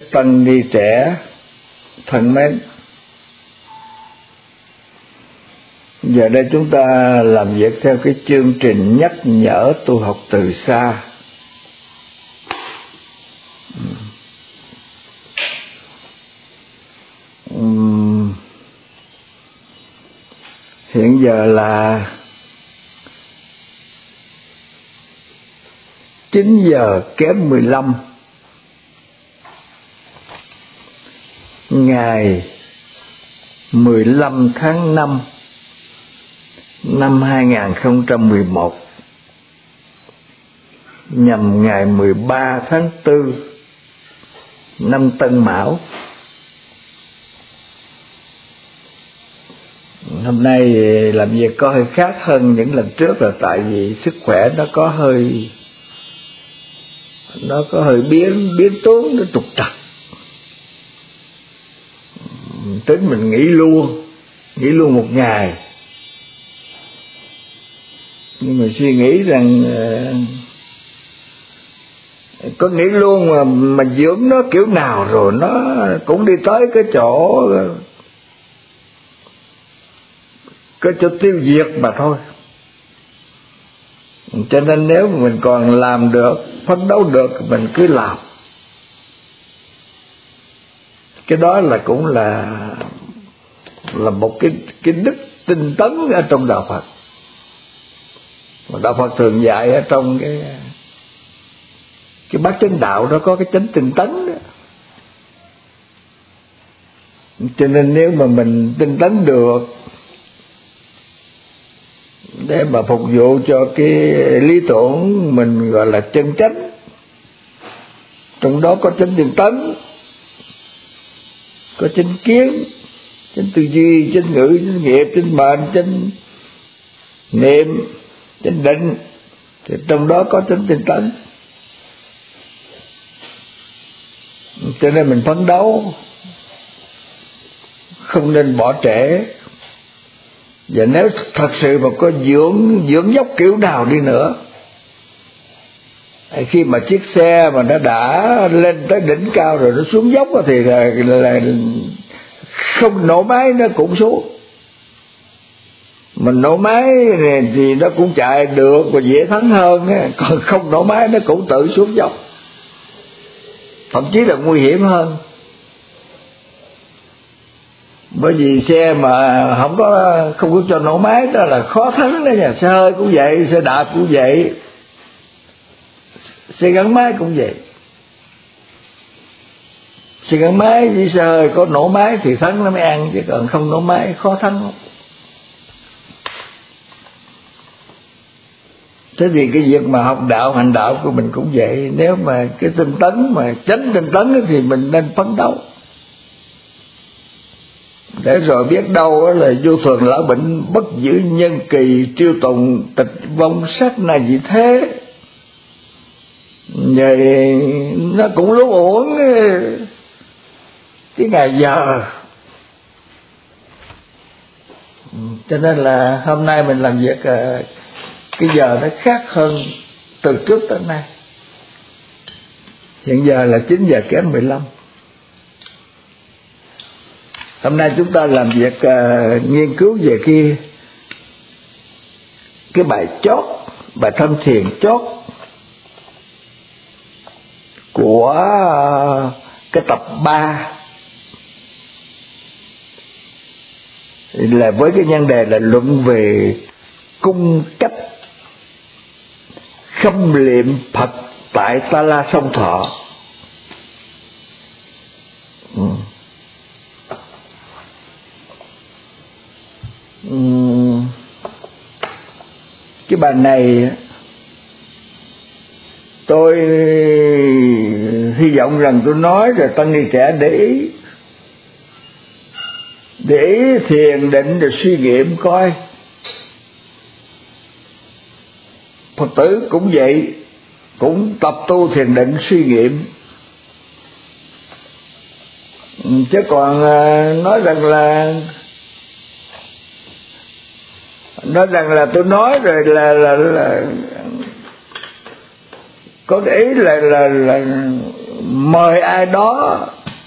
tăng ni trẻ thân mến, giờ đây chúng ta làm việc theo cái chương trình nhắc nhở tu học từ xa. Hiện giờ là 9 giờ kém 15 ngày 15 tháng 5 năm 2011, nhằm ngày 13 tháng 4 năm Tân Mão. Hôm nay làm việc có hơi khác hơn những lần trước là tại vì sức khỏe nó có hơi biến tốn, nó trục trặc. Tính mình nghỉ luôn một ngày, nhưng mà suy nghĩ rằng có nghĩ luôn mà dưỡng nó kiểu nào rồi nó cũng đi tới cái chỗ tiêu diệt mà thôi. Cho nên nếu mà mình còn làm được, phấn đấu được, mình cứ làm. Cái đó là cũng là một cái đức tinh tấn ở trong đạo Phật. Mà đạo Phật thường dạy ở trong cái bát chánh đạo đó có cái chánh tinh tấn đó. Cho nên nếu mà mình tinh tấn được để mà phục vụ cho cái lý tưởng mình gọi là chân chánh, trong đó có chánh tinh tấn, có chánh kiến, chánh tư duy, chánh ngữ, chánh nghiệp, chánh mệnh, chánh niệm, chánh định, thì trong đó có chánh tinh tấn. Cho nên mình phấn đấu, không nên bỏ trễ. Và nếu thật sự mà có dưỡng dốc kiểu nào đi nữa, khi mà chiếc xe mà nó đã lên tới đỉnh cao rồi nó xuống dốc thì là không nổ máy nó cũng xuống. Mình nổ máy thì nó cũng chạy được và dễ thắng hơn, còn không nổ máy nó cũng tự xuống dốc, thậm chí là nguy hiểm hơn. Bởi vì xe mà không có cho nổ máy đó là khó thắng đó nha. Xe hơi cũng vậy, xe đạp cũng vậy, xe gắn máy cũng vậy. Xe gắn máy với xe hơi có nổ máy thì thắng nó mới ăn, chứ còn không nổ máy khó thắng lắm. Thế thì cái việc mà học đạo, hành đạo của mình cũng vậy. Nếu mà cái tinh tấn mà tránh tinh tấn thì mình nên phấn đấu, để rồi biết đâu là vô thường lão bệnh bất giữ nhân kỳ, triêu tùng tịch vong sát na gì thế. Vậy nó cũng lú uổng cái ngày giờ. Cho nên là hôm nay mình làm việc cái giờ nó khác hơn từ trước tới nay. Hiện giờ là 9 giờ kém 15. Hôm nay chúng ta làm việc nghiên cứu về cái bài chót, bài tham thiền chót của cái tập 3, là với cái nhan đề là luận về cung cách khâm liệm Phật tại Ta La Sông Thọ. Cái bài này tôi hy vọng rằng tôi nói rồi tăng ni trẻ để ý thiền định rồi suy nghiệm coi. Phật tử cũng vậy, cũng tập tu thiền định suy nghiệm. Chứ còn nói rằng là tôi nói rồi là có để ý là mời ai đó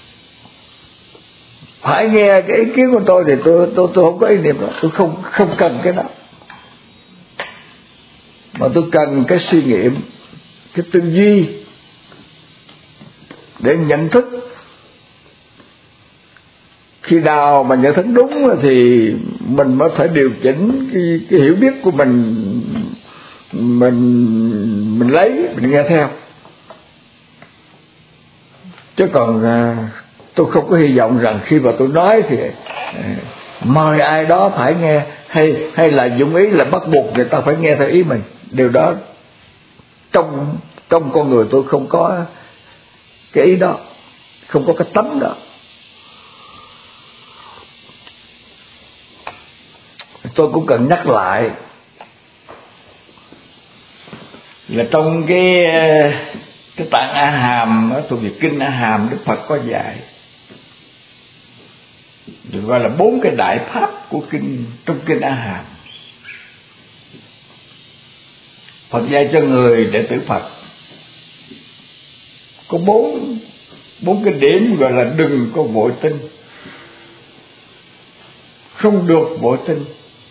phải nghe cái ý kiến của tôi thì tôi không có ý niệm đó. Tôi không cần cái đó, mà tôi cần cái suy nghiệm, cái tư duy để nhận thức. Khi nào mà nhận thức đúng thì mình mới phải điều chỉnh cái hiểu biết của mình lấy, mình nghe theo. Chứ còn tôi không có hy vọng rằng khi mà tôi nói thì mời ai đó phải nghe, hay là dụng ý là bắt buộc người ta phải nghe theo ý mình. Điều đó trong con người tôi không có cái ý đó, không có cái tánh đó. Tôi cũng cần nhắc lại là trong cái tạng A Hàm thuộc về kinh A Hàm, Đức Phật có dạy được gọi là 4 cái đại pháp của kinh, trong kinh A Hàm. Phật dạy cho người đệ tử Phật có 4 cái điểm gọi là đừng có vội tin, không được vội tin.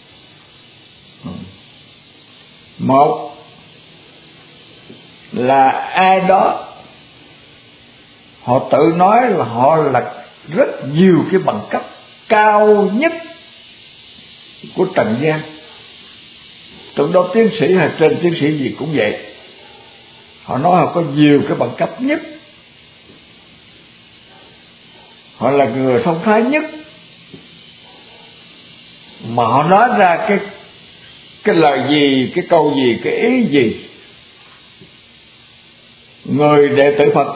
Một là ai đó họ tự nói là họ là rất nhiều cái bằng cấp cao nhất của trần gian, trong đó tiến sĩ hay trên tiến sĩ gì cũng vậy. Họ nói họ có nhiều cái bằng cấp nhất, họ là người thông thái nhất, mà họ nói ra cái lời gì, cái câu gì, cái ý gì, người đệ tử Phật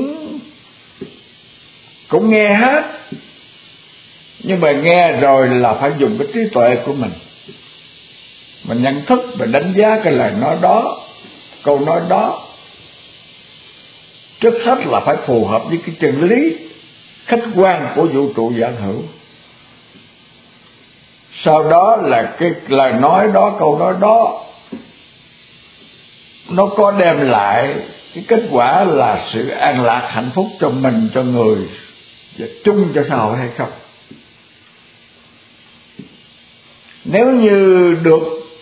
cũng nghe hết. Nhưng mà nghe rồi là phải dùng cái trí tuệ của mình nhận thức và đánh giá cái lời nói đó, câu nói đó. Trước hết là phải phù hợp với cái chân lý khách quan của vũ trụ vạn hữu. Sau đó là cái lời nói đó, câu nói đó nó có đem lại cái kết quả là sự an lạc hạnh phúc cho mình, cho người và chung cho xã hội hay không. Nếu như được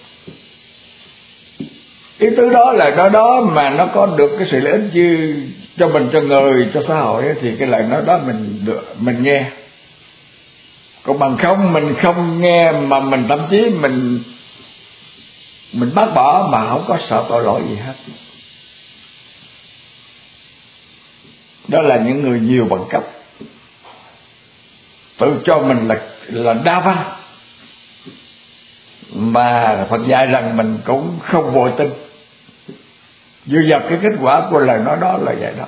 ý tứ đó, lời đó mà nó có được cái sự lợi ích như cho mình, cho người, cho xã hội, thì cái lời nói đó mình nghe. Còn bằng không mình không nghe, mà mình thậm chí mình bác bỏ mà không có sợ tội lỗi gì hết. Đó là những người nhiều bằng cấp, tự cho mình là đa văn, mà Phật dạy rằng mình cũng không vội tin, dựa vào cái kết quả của lời nói đó là vậy đó.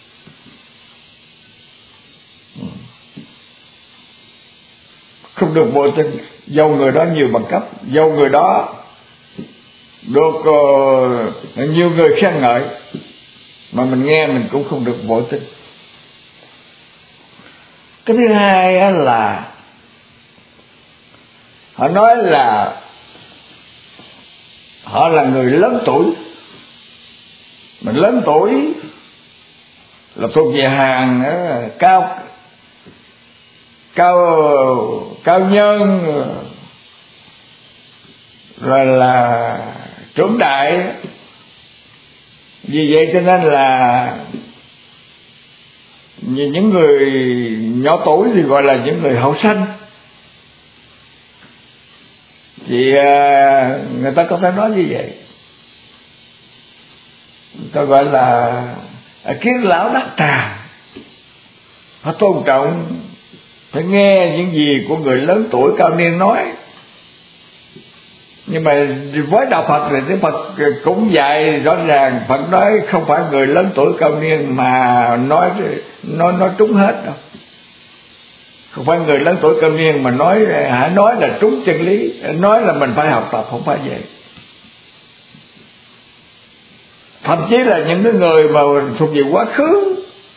Không được vội tin, dầu người đó nhiều bằng cấp, dầu người đó được nhiều người khen ngợi, mà mình nghe mình cũng không được vội tin. Cái thứ hai là họ nói là họ là người lớn tuổi. Mình lớn tuổi là thuộc về hàng cao nhân, rồi là trưởng đại. Vì vậy cho nên là những người nhỏ tuổi thì gọi là những người hậu sanh. Thì người ta có thể nói như vậy, người ta gọi là kiến lão đắc trà. Họ tôn trọng, phải nghe những gì của người lớn tuổi cao niên nói. Nhưng mà với đạo Phật thì Đức Phật cũng dạy rõ ràng, Phật nói không phải người lớn tuổi cao niên mà nói trúng hết đâu. Không phải người lớn tuổi cao niên mà nói là trúng chân lý, nói là mình phải học tập, không phải vậy. Thậm chí là những cái người mà thuộc về quá khứ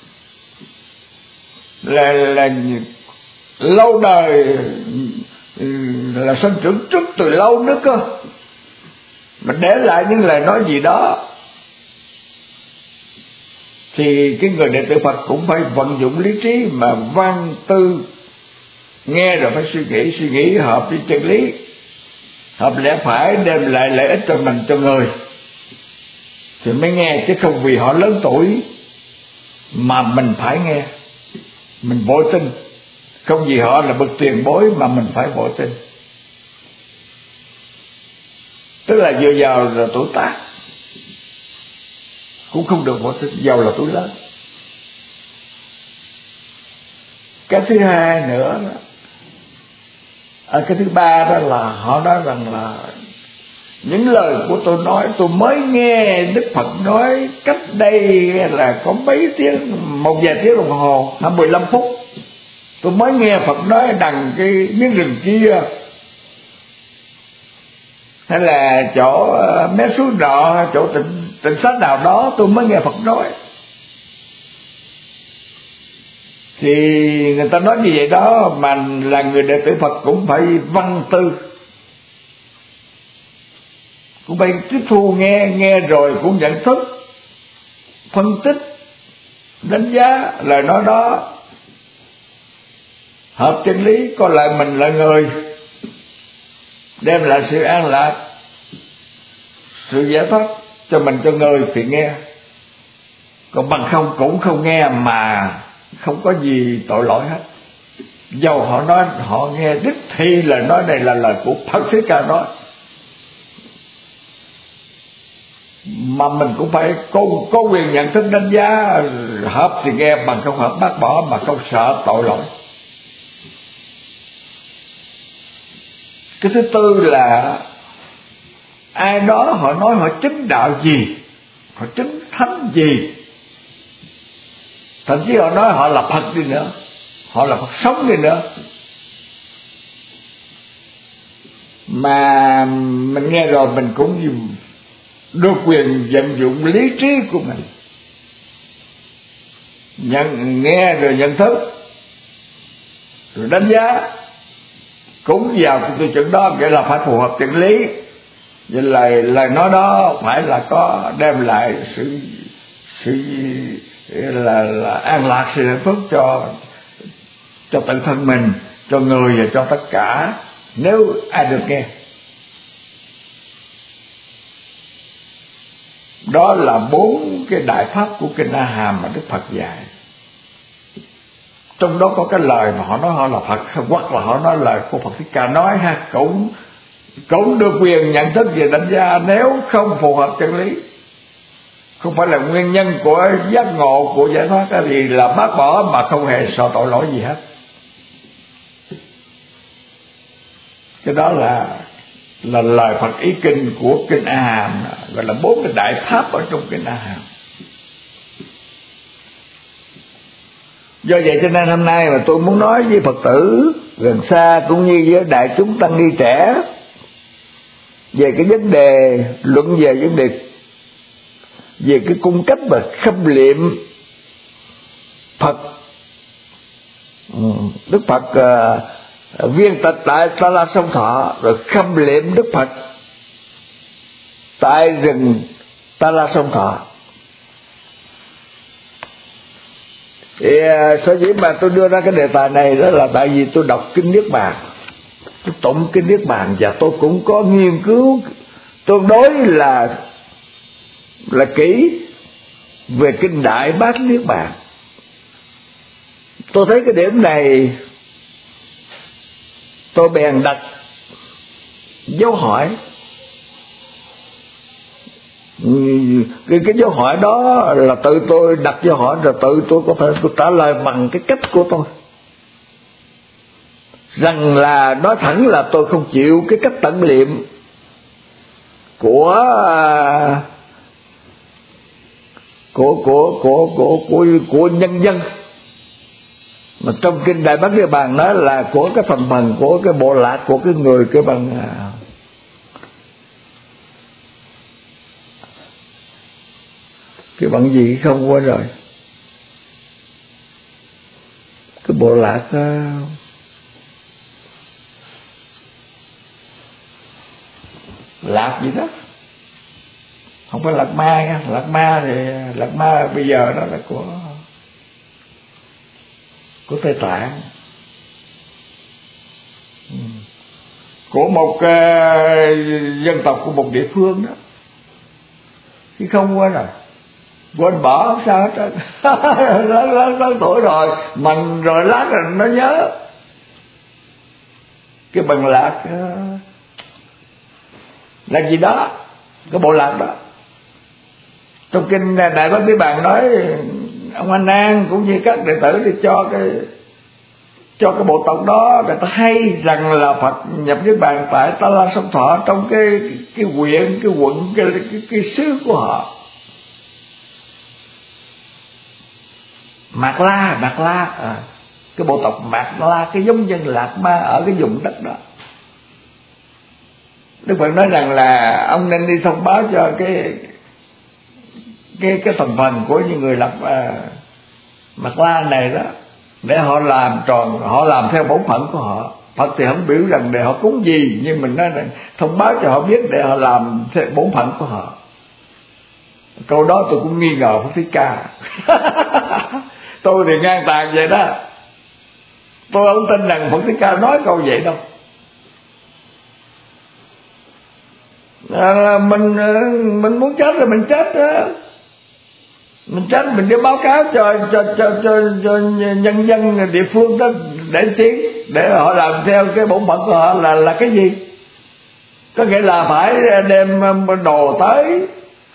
là lâu đời, là sinh trưởng trước từ lâu nữa cơ, mình để lại những lời nói gì đó thì cái người đệ tử Phật cũng phải vận dụng lý trí mà văn tư, nghe rồi phải suy nghĩ hợp với chân lý, hợp lẽ phải, đem lại lợi ích cho mình, cho người thì mới nghe, chứ không vì họ lớn tuổi mà mình phải nghe, mình vội tin, không vì họ là bậc tiền bối mà mình phải vội tin. Tức là dựa vào là tuổi tác cũng không được vội tin, giàu là tuổi lớn. Cái thứ hai nữa, cái thứ ba đó là họ nói rằng là những lời của tôi nói, tôi mới nghe Đức Phật nói cách đây là có mấy tiếng, một vài tiếng đồng hồ, 15 phút. Tôi mới nghe Phật nói đằng cái miếng rừng kia, hay là chỗ mé suối nọ, chỗ tịnh xá nào đó, tôi mới nghe Phật nói. Thì người ta nói như vậy đó, mà là người đệ tử Phật cũng phải văn tư, cũng phải tiếp thu nghe rồi cũng nhận thức, phân tích, đánh giá lời nói đó hợp chân lý, coi lại mình là người, đem lại sự an lạc, sự giải thoát cho mình, cho người thì nghe. Còn bằng không cũng không nghe mà không có gì tội lỗi hết. Dầu họ nói, họ nghe đích thi lời nói này là lời của Phật Thích Ca nói, mà mình cũng phải có quyền nhận thức đánh giá, hợp thì nghe, bằng không hợp bác bỏ, mà không sợ tội lỗi. Cái thứ tư là ai đó họ nói họ chứng đạo gì, họ chứng thánh gì, thậm chí họ nói họ là Phật đi nữa, họ là Phật sống đi nữa, mà mình nghe rồi mình cũng được quyền vận dụng lý trí của mình, nghe rồi nhận thức, rồi đánh giá, cũng vào cái tiêu chuẩn đó, nghĩa là phải phù hợp chân lý. Vậy lời nói đó phải là có đem lại sự là an lạc, sự hạnh phúc cho tự thân mình, cho người và cho tất cả, nếu ai được nghe. Đó là 4 cái đại pháp của kinh A Hàm mà Đức Phật dạy. Trong đó có cái lời mà họ nói họ là Phật, hoặc là họ nói lời của Phật Thích Ca nói ha, cũng được quyền nhận thức về đánh giá, nếu không phù hợp chân lý, không phải là nguyên nhân của giác ngộ, của giải thoát, thì là bác bỏ mà không hề sợ tội lỗi gì hết. Cái đó là lời Phật ý kinh của kinh A Hàm, gọi là 4 cái đại pháp ở trong kinh A Hàm. Do vậy cho nên hôm nay mà tôi muốn nói với Phật tử gần xa cũng như với đại chúng tăng ni trẻ về cái vấn đề, luận về vấn đề về cái cung cách và khâm liệm Phật. Đức Phật viên tịch tại Ta La Sông Thọ, rồi khâm liệm Đức Phật tại rừng Ta La Sông Thọ. Thì sở dĩ mà tôi đưa ra cái đề tài này đó là tại vì tôi đọc kinh Niết Bàn, tôi tụng kinh Niết Bàn, và tôi cũng có nghiên cứu tương đối là kỹ về kinh Đại Bát Niết Bàn. Tôi thấy cái điểm này, tôi bèn đặt dấu hỏi. Cái dấu hỏi đó là tự tôi đặt dấu hỏi, rồi tự tôi có thể tôi trả lời bằng cái cách của tôi, rằng là nói thẳng là tôi không chịu cái cách tận liệm của nhân dân, mà trong kinh Đại Bát Niết Bàn nói là của cái phần của cái bộ lạc của cái người, cái bằng gì không quên rồi, cái bộ lạc lạc gì đó, không phải Lạt Ma nha. Lạt Ma bây giờ đó là của Tây Tạng, của một dân tộc của một địa phương đó, chứ không quên rồi, quên bỏ không sao hết trơn. lớn tuổi rồi mình rồi lát rồi nó nhớ cái bằng lạc là gì đó, cái bộ lạc đó. Trong kinh Đại Bát Niết Bàn nói ông A Nan cũng như các đệ tử đi cho cái bộ tộc đó, người ta hay rằng là Phật nhập Niết Bàn tại Ta La Sông Thọ, trong cái huyện, cái quận, cái xứ của họ. Mạt La, cái bộ tộc Mạt La, cái giống dân Lạt Ma ở cái vùng đất đó. Đức Phật nói rằng là ông nên đi thông báo cho cái thành phần của những người Mạt La này đó, để họ làm tròn, họ làm theo bổn phận của họ. Phật thì không biểu rằng để họ cúng gì, nhưng mình nói rằng thông báo cho họ biết để họ làm theo bổn phận của họ. Câu đó tôi cũng nghi ngờ Phật Thích Ca. Tôi thì ngang tàn vậy đó, tôi không tin rằng Phật Thích Ca nói câu vậy đâu. Mình muốn chết thì mình chết đó. Mình chết mình đi báo cáo cho nhân dân địa phương đó để tiếng, để họ làm theo cái bổn phận của họ là cái gì? Có nghĩa là phải đem đồ tới,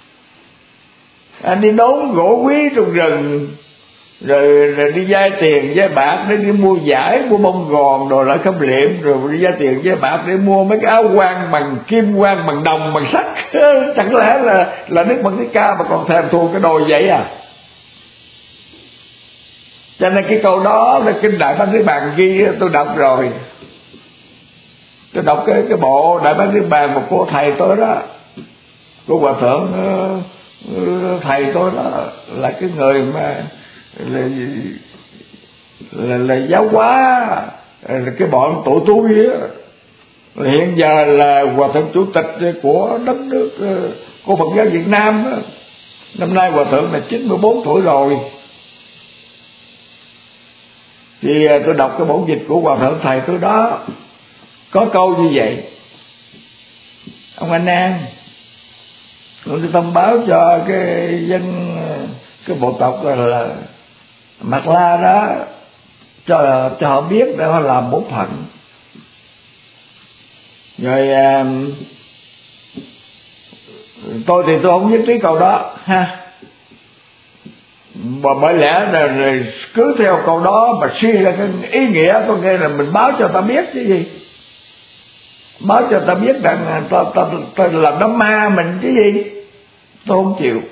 đi đốn gỗ quý trong rừng, rồi đi vay tiền vay bạc để đi mua vải, mua bông gòn đồ lại khâm liệm, rồi đi vay tiền vay bạc để mua mấy cái áo quan bằng kim quan, bằng đồng, bằng sắt. Chẳng lẽ là Đức Phật Thích Ca mà còn thèm thuồng cái đồ vậy à? Cho nên cái câu đó là kinh Đại Bát Niết Bàn ghi, tôi đọc rồi. Tôi đọc cái bộ Đại Bát Niết Bàn một cô thầy tôi đó, cô hòa thượng thầy tôi đó, là cái người mà là giáo hóa cái bọn tụi tôi á. Hiện giờ là hòa thượng chủ tịch của đất nước của Phật giáo Việt Nam đó. Năm nay hòa thượng là 94 tuổi rồi. Thì tôi đọc cái bổn dịch của hòa thượng thầy tôi đó, có câu như vậy: ông A Nan, tôi thông báo cho cái dân, cái bộ tộc là Mạt La đó, cho họ biết để họ làm bổn phận. Rồi tôi thì tôi không nhất trí câu đó ha, và bởi lẽ là cứ theo câu đó mà suy ra cái ý nghĩa, có nghĩa là mình báo cho ta biết chứ gì, báo cho ta biết rằng ta làm đám ma mình chứ gì. Tôi không chịu.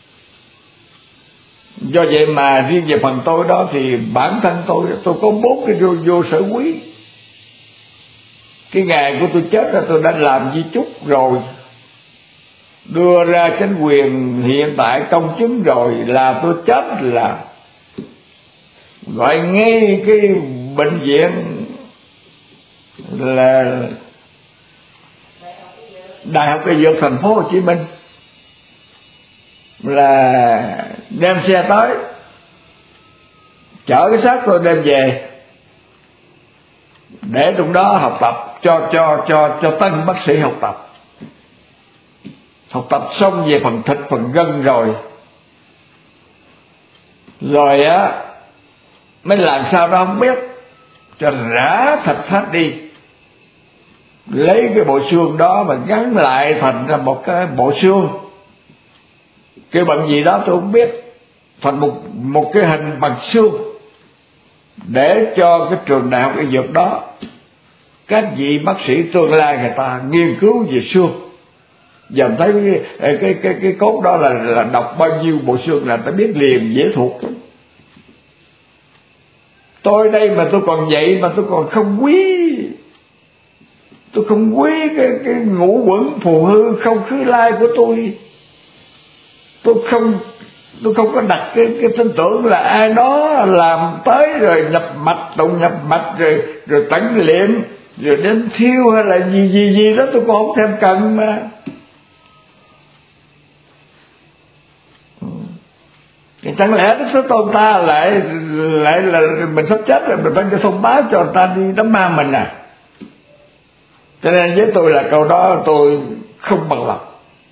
Do vậy mà riêng về phần tôi đó thì bản thân tôi có 4 cái vô sở quý. Cái ngày của tôi chết là tôi đã làm di chúc rồi, đưa ra chính quyền hiện tại công chứng rồi, là tôi chết là gọi ngay cái bệnh viện là Đại học Y Dược thành phố Hồ Chí Minh, là đem xe tới chở cái xác tôi đem về để trong đó học tập cho tân bác sĩ học tập xong về phần thịt phần gân rồi á mới làm sao đó không biết, cho rã thịt hết đi, lấy cái bộ xương đó mà gắn lại thành ra một cái bộ xương, cái bằng gì đó tôi không biết, thành một cái hình bằng xương, để cho cái trường đại học y dược đó các vị bác sĩ tương lai người ta nghiên cứu về xương. Giờ thấy cái cốt đó là đọc bao nhiêu bộ xương là ta biết liền, dễ thuộc. Tôi đây mà tôi còn vậy mà tôi còn không quý, tôi không quý cái ngũ quẩn phù hư không khứ lai của tôi. Tôi không có đặt cái tin tưởng là ai đó làm tới rồi nhập mạch, tụng nhập mạch rồi tẩn liệm rồi đến thiêu hay là gì đó, tôi còn không thèm cần mà. Thì chẳng lẽ Đức Thế Tôn ta lại là mình sắp chết rồi mình phải cho thông báo cho người ta đi đám ma mình à? Cho nên với tôi là câu đó tôi không bằng lòng.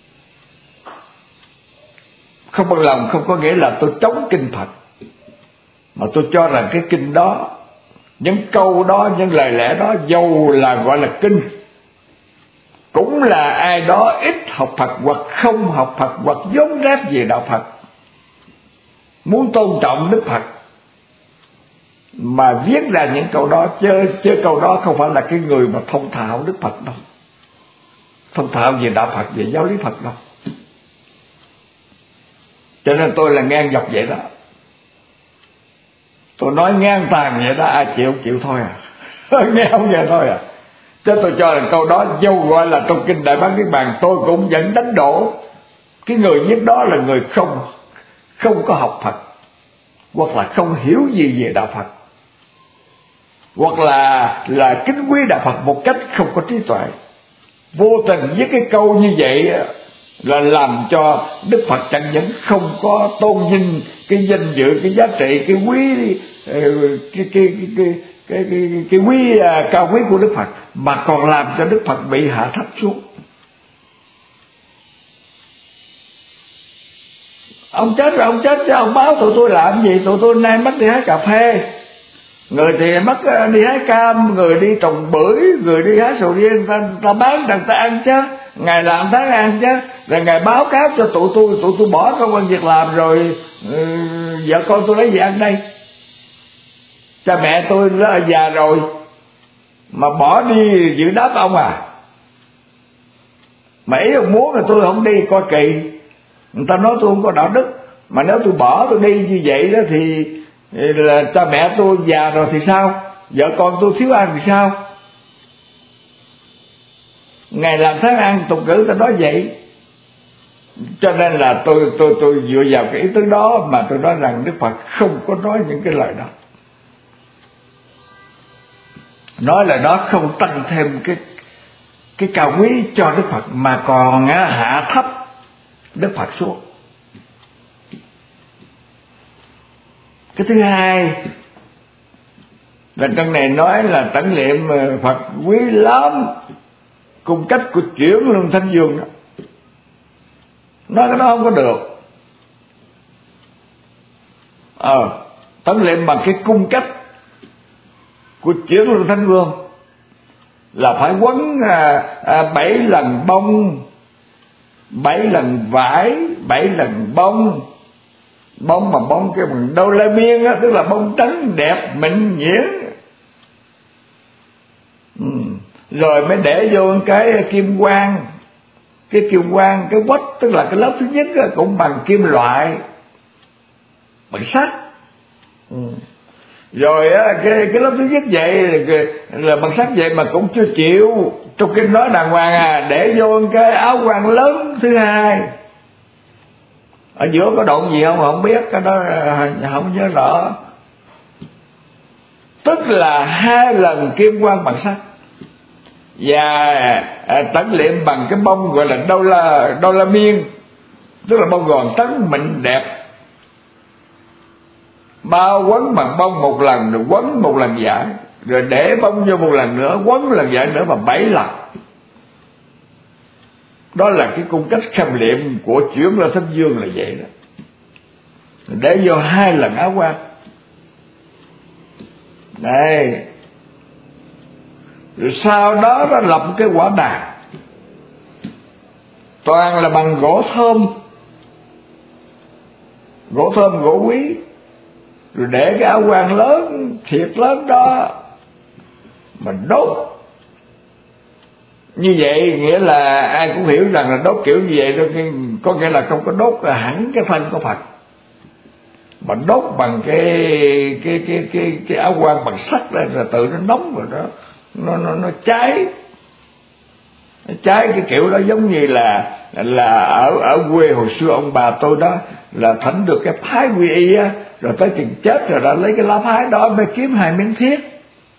Không bằng lòng không có nghĩa là tôi chống kinh Phật, mà tôi cho rằng cái kinh đó, những câu đó, những lời lẽ đó, dầu là gọi là kinh, cũng là ai đó ít học Phật hoặc không học Phật hoặc vốn ráp về đạo Phật, muốn tôn trọng Đức Phật mà viết ra những câu đó, chứ câu đó không phải là cái người mà thông thạo Đức Phật đâu, thông thạo về đạo Phật, về giáo lý Phật đâu. Cho nên tôi là ngang dọc vậy đó. Tôi nói ngang tàn vậy đó, ai chịu thôi à. Nghe không nghe thôi à. Chứ tôi cho rằng câu đó dâu gọi là trong kinh Đại Bát Niết Bàn, tôi cũng vẫn đánh đổ cái người viết đó là người không có học Phật, hoặc là không hiểu gì về đạo Phật, hoặc là kính quý đạo Phật một cách không có trí tuệ. Vô tình viết cái câu như vậy là làm cho Đức Phật chẳng những không có tôn vinh cái danh dự, cái giá trị, cái quý, cái quý cao quý của Đức Phật, mà còn làm cho Đức Phật bị hạ thấp xuống. Ông chết rồi, ông chết chứ ông báo tụi tôi làm gì? Tụi tôi nay mất đi hái cà phê, người thì mất đi hái cam, người đi trồng bưởi, người đi hái sầu riêng, ta bán người ta ăn chứ, ngày làm tháng ăn chứ. Rồi ngày báo cáo cho tụi tôi bỏ công ăn việc làm rồi, vợ con tôi lấy gì ăn đây? Cha mẹ tôi đã già rồi mà bỏ đi giữ đáp ông à? Mà ý ông muốn là tôi không đi coi kỳ, người ta nói tôi không có đạo đức. Mà nếu tôi bỏ tôi đi như vậy đó thì là cha mẹ tôi già rồi thì sao? Vợ con tôi thiếu ăn thì sao? Ngày làm tháng ăn, tục ngữ ta nói vậy. Cho nên là tôi dựa vào cái ý tứ đó mà tôi nói rằng Đức Phật không có nói những cái lời đó. Nói là nó không tăng thêm cái cao quý cho Đức Phật, mà còn hạ thấp Đức Phật xuống. Cái thứ hai là trong này nói là tẩn liệm Phật quý lắm, cung cách của chuyển Luân Thanh Dương đó. Nói cái đó không có được. Tẩn liệm bằng cái cung cách của chuyển Luân Thanh Vương là phải quấn 7 lần bông, 7 lần vải, 7 lần bông. Bông mà bông cái bằng đô la miên á, tức là bông trắng đẹp mịn nhuyễn. Rồi mới để vô cái kim quang, cái kim quang, cái quách, tức là cái lớp thứ nhất cũng bằng kim loại, bằng sắt. Rồi cái lớp thứ nhất vậy là bằng sắt vậy mà cũng chưa chịu. Trong kinh nói đàng hoàng để vô cái áo quan lớn thứ hai. Ở giữa có động gì không biết, cái đó không nhớ rõ. Tức là 2 lần kim quang bằng sắt, và tẩn liệm bằng cái bông gọi là đô la miên, tức là bông gòn trắng mịn đẹp, bao quấn bằng bông một lần, rồi quấn một lần vải, rồi để bông vô một lần nữa, quấn lần vải nữa, mà 7 lần. Đó là cái cung cách khâm liệm của chuyển Luân Thanh Dương là vậy đó. Để vô 2 lần áo quan. Đây. Rồi sau đó nó lập cái quả đàn, toàn là bằng gỗ thơm, gỗ quý. Rồi để cái áo quan lớn, thiệt lớn đó mà đốt. Như vậy nghĩa là ai cũng hiểu rằng là đốt kiểu như vậy thôi, có nghĩa là không có đốt hẳn cái thân của Phật, mà đốt bằng cái áo quan bằng sắt lên, rồi tự nó nóng rồi đó, nó cháy. Nó cháy cái kiểu đó giống như là ở quê hồi xưa ông bà tôi đó là thỉnh được cái phái quy y á, rồi tới chừng chết rồi đã lấy cái lá phái đó mới kiếm 2 miếng thiết.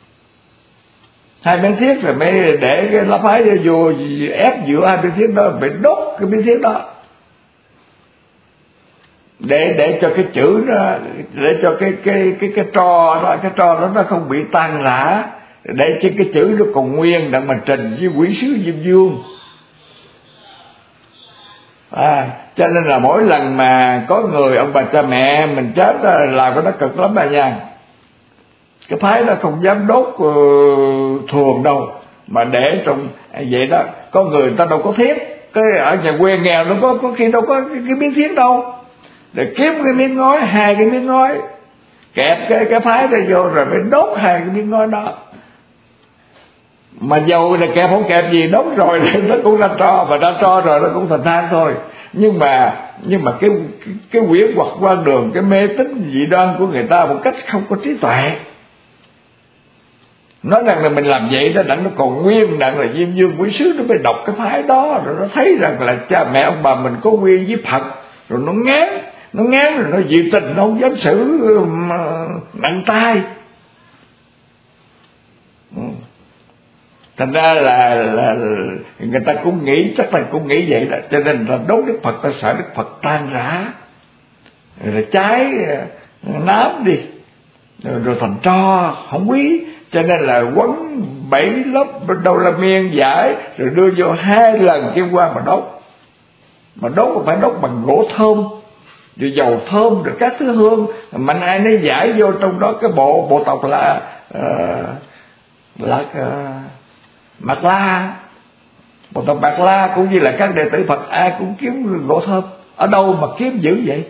2 miếng thiết rồi mới để cái lá phái vô ép giữa 2 miếng thiết đó, phải đốt cái miếng thiết đó. để cho cái chữ nó, để cho cái tro đó nó không bị tan rã, để cho cái chữ nó còn nguyên để mà trình với quỷ sứ Diêm Vương. Cho nên là mỗi lần mà có người ông bà cha mẹ mình chết làm cái đó cực lắm bà nha. Cái thái nó không dám đốt thường đâu, mà để trong vậy đó. Có người ta đâu có thiết, cái ở nhà quê nghèo nó có khi đâu có cái miếng thiết đâu, để kiếm cái miếng ngói, 2 cái miếng ngói kẹp cái phái ra vô rồi mới đốt 2 cái miếng ngói đó. Mà dầu là kẹp không kẹp gì, đốt rồi nó cũng ra tro, và ra tro rồi nó cũng thành than thôi. Nhưng mà cái quyển hoặc quan đường, cái mê tín dị đoan của người ta một cách không có trí tuệ, nói rằng là mình làm vậy đó đặng nó còn nguyên, đặng là Diêm Vương quỷ sứ nó mới đọc cái phái đó, rồi nó thấy rằng là cha mẹ ông bà mình có quy với Phật, rồi nó ngán rồi nó dị tình, nó không dám xử nặng tay. Thành ra là người ta cũng nghĩ, chắc là cũng nghĩ vậy đó, cho nên là đốt Đức Phật, ta sợ Đức Phật tan rã, rồi cháy nám đi, rồi thành tro không quý. Cho nên là quấn 7 lớp đầu là miên giải, rồi đưa vô 2 lần kim qua mà đốt. Mà đốt phải đốt bằng gỗ thơm, rồi dầu thơm, rồi các thứ hương. Mạnh ai nấy giải vô trong đó. Cái bộ tộc là Mạt La, bộ tộc Mạt La cũng như là các đệ tử Phật ai cũng kiếm gỗ thơm. Ở đâu mà kiếm dữ vậy?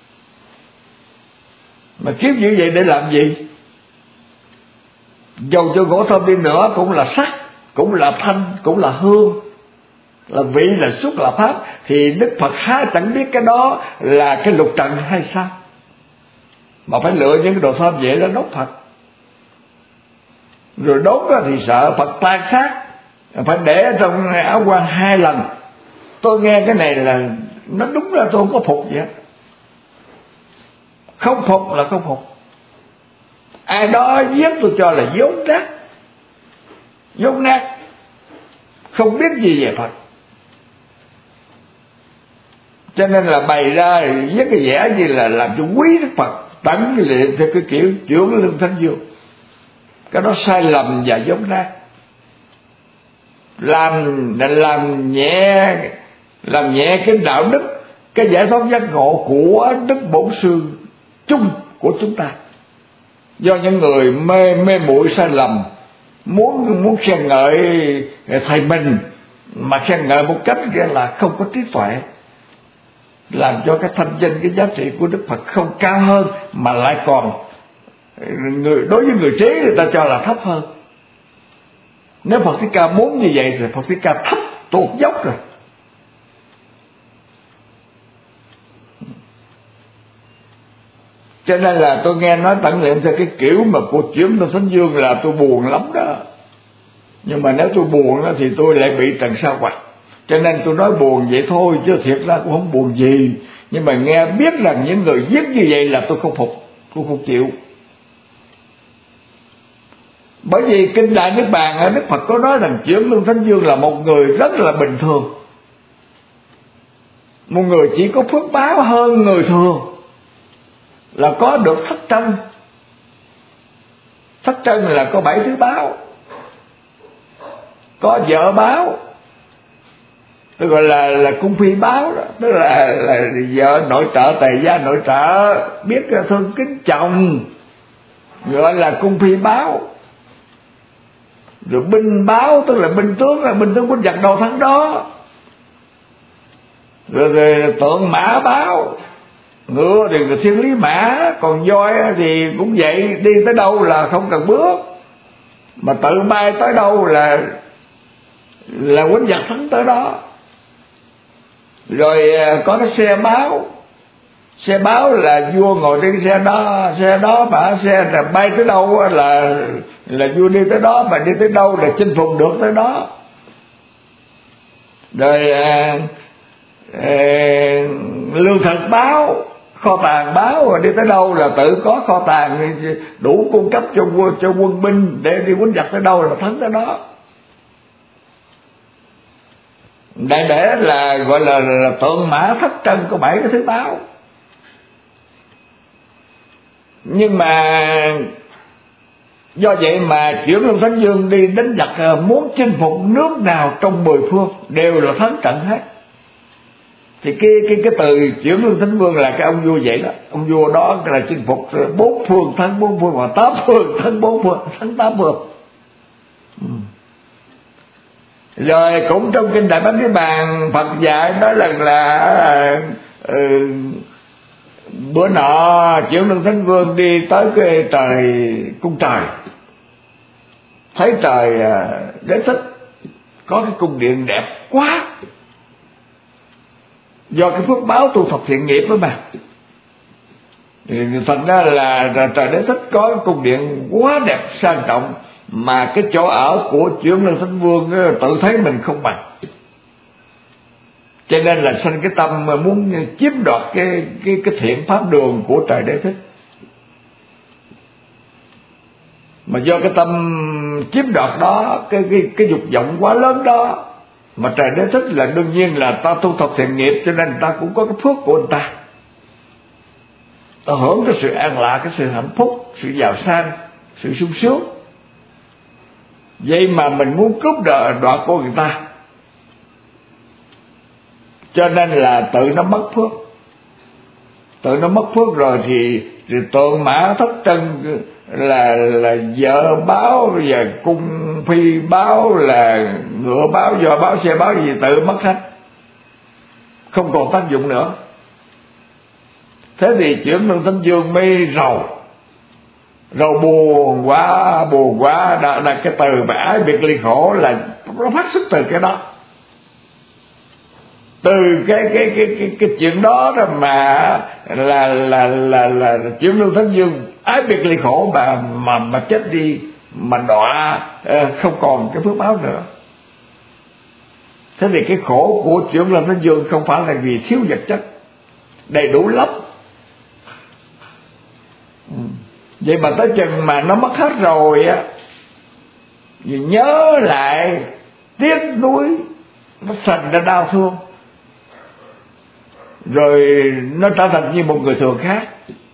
Mà kiếm dữ vậy để làm gì? Dầu cho gỗ thơm đi nữa cũng là sắc, cũng là thanh, cũng là hương, là vị, là xuất, là pháp. Thì Đức Phật há chẳng biết cái đó là cái lục trần hay sao mà phải lựa những cái đồ thơm vậy đó đốt Phật. Rồi đốt thì sợ Phật tan xác, phải để ở trong áo quan 2 lần. Tôi nghe cái này là nó đúng là tôi không có phục vậy. Không phục là không phục. Ai đó giết tôi cho là dốt nát, không biết gì về Phật. Cho nên là bày ra với cái vẻ như là làm cho quý Đức Phật, tận luyện theo cái kiểu chuyển lương thánh dương. Cái đó sai lầm và dốt nát. Làm nhẹ cái đạo đức, cái giải thoát giác ngộ của Đức Bổn Sư chung của chúng ta. Do những người mê muội sai lầm, muốn khen ngợi thầy mình, mà khen ngợi một cách là không có trí tuệ, làm cho cái thanh danh, cái giá trị của Đức Phật không cao hơn, mà lại còn đối với người trí người ta cho là thấp hơn. Nếu Phật Thích Ca muốn như vậy thì Phật Thích Ca thấp tụt dốc rồi. Cho nên là tôi nghe nói tận luyện theo cái kiểu mà của chuyển Lương Thánh Dương là tôi buồn lắm đó. Nhưng mà nếu tôi buồn đó thì tôi lại bị tầng sao hoạch. Cho nên tôi nói buồn vậy thôi, chứ thiệt ra cũng không buồn gì. Nhưng mà nghe biết rằng những người viết như vậy là tôi không phục, tôi không chịu. Bởi vì Kinh Đại Niết Bàn Đức Phật có nói rằng chuyển Lương Thánh Dương là một người rất là bình thường, một người chỉ có phước báo hơn người thường, là có được thất trân. Thất trân là có 7 thứ báo. Có vợ báo, tức gọi là cung phi báo đó, tức là vợ nội trợ, tề gia nội trợ, biết thương kính chồng, gọi là cung phi báo. Rồi binh báo, tức là binh tướng, là binh tướng quân giặc đầu tháng đó. Rồi tượng mã báo, ngựa thì thiên lý mã, còn voi thì cũng vậy, đi tới đâu là không cần bước, mà tự bay tới đâu là quân giặc thắng tới đó. Rồi có cái xe báo là vua ngồi trên xe đó mà xe là bay tới đâu là vua đi tới đó, mà đi tới đâu là chinh phục được tới đó. Rồi lương thực báo, kho tàng báo, rồi đi tới đâu là tự có kho tàng đủ cung cấp cho quân binh để đi quân giặc tới đâu là thắng tới đó. Đại để là gọi là tượng mã thất trân, có 7 cái thứ báo. Nhưng mà do vậy mà Chuyển Luân Thánh Vương đi đánh giặc, muốn chinh phục nước nào trong 10 phương đều là thắng trận hết. Thì cái từ Chuyển Luân Thánh Vương là cái ông vua vậy đó. Ông vua đó là chinh phục 4 phương thắng 4 phương, và 8 phương thắng 4 phương, thắng 8 phương. Rồi cũng trong kinh Đại Bát Niết Bàn, Phật dạy nói là bữa nọ Chuyển Luân Thánh Vương đi tới cái trời cung trời, thấy trời Đế Thích có cái cung điện đẹp quá, do cái phước báo tu thập thiện nghiệp đó mà. Thành ra là trời Đế Thích có cái cung điện quá đẹp sang trọng, mà cái chỗ ở của Chuyển Luân Thánh Vương tự thấy mình không bằng, cho nên là sanh cái tâm mà muốn chiếm đoạt cái thiện pháp đường của trời Đế Thích. Mà do cái tâm chiếm đoạt đó, cái dục vọng quá lớn đó, mà trời Đế Thích là đương nhiên là ta tu thập thiện nghiệp, cho nên ta cũng có cái phước của người ta hưởng cái sự an lạc, cái sự hạnh phúc, sự giàu sang, sự sung sướng. Vậy mà mình muốn cướp đoạt của người ta, cho nên là tự nó mất phước. Tự nó mất phước rồi thì Tượng Mã Thất Trân là vợ báo, và cung phi báo, là ngựa báo, giò báo, xe báo gì tự mất hết, không còn tác dụng nữa. Thế thì Chuyển Luân Thánh Vương mới rầu buồn quá. Là cái từ mà ái biệt ly khổ là nó phát xuất từ cái đó, từ cái chuyện đó mà là Chuyển Luân Thánh Vương ái biệt ly khổ mà chết đi, mà đọa không còn cái phước báo nữa. Thế thì cái khổ của Chuyển Luân Thánh Vương không phải là vì thiếu vật chất, đầy đủ lắm. Vậy mà tới chừng mà nó mất hết rồi á, nhớ lại tiếc nuối, nó thành ra đau thương, rồi nó trở thành như một người thường khác.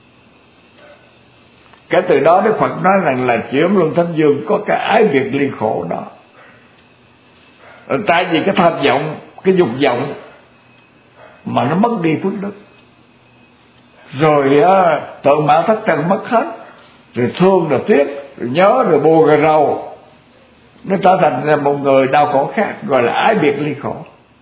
Cái từ đó Đức Phật nói rằng là Chuyển Luân Thánh Vương có cái ái biệt ly khổ đó. Tại vì cái tham vọng, cái dục vọng mà nó mất đi phước đức, rồi Tượng Mã Thất Trân mất hết, rồi thương rồi tiếc, rồi nhớ rồi buồn rồi rầu, nó trở thành một người đau khổ khác, gọi là ái biệt ly khổ.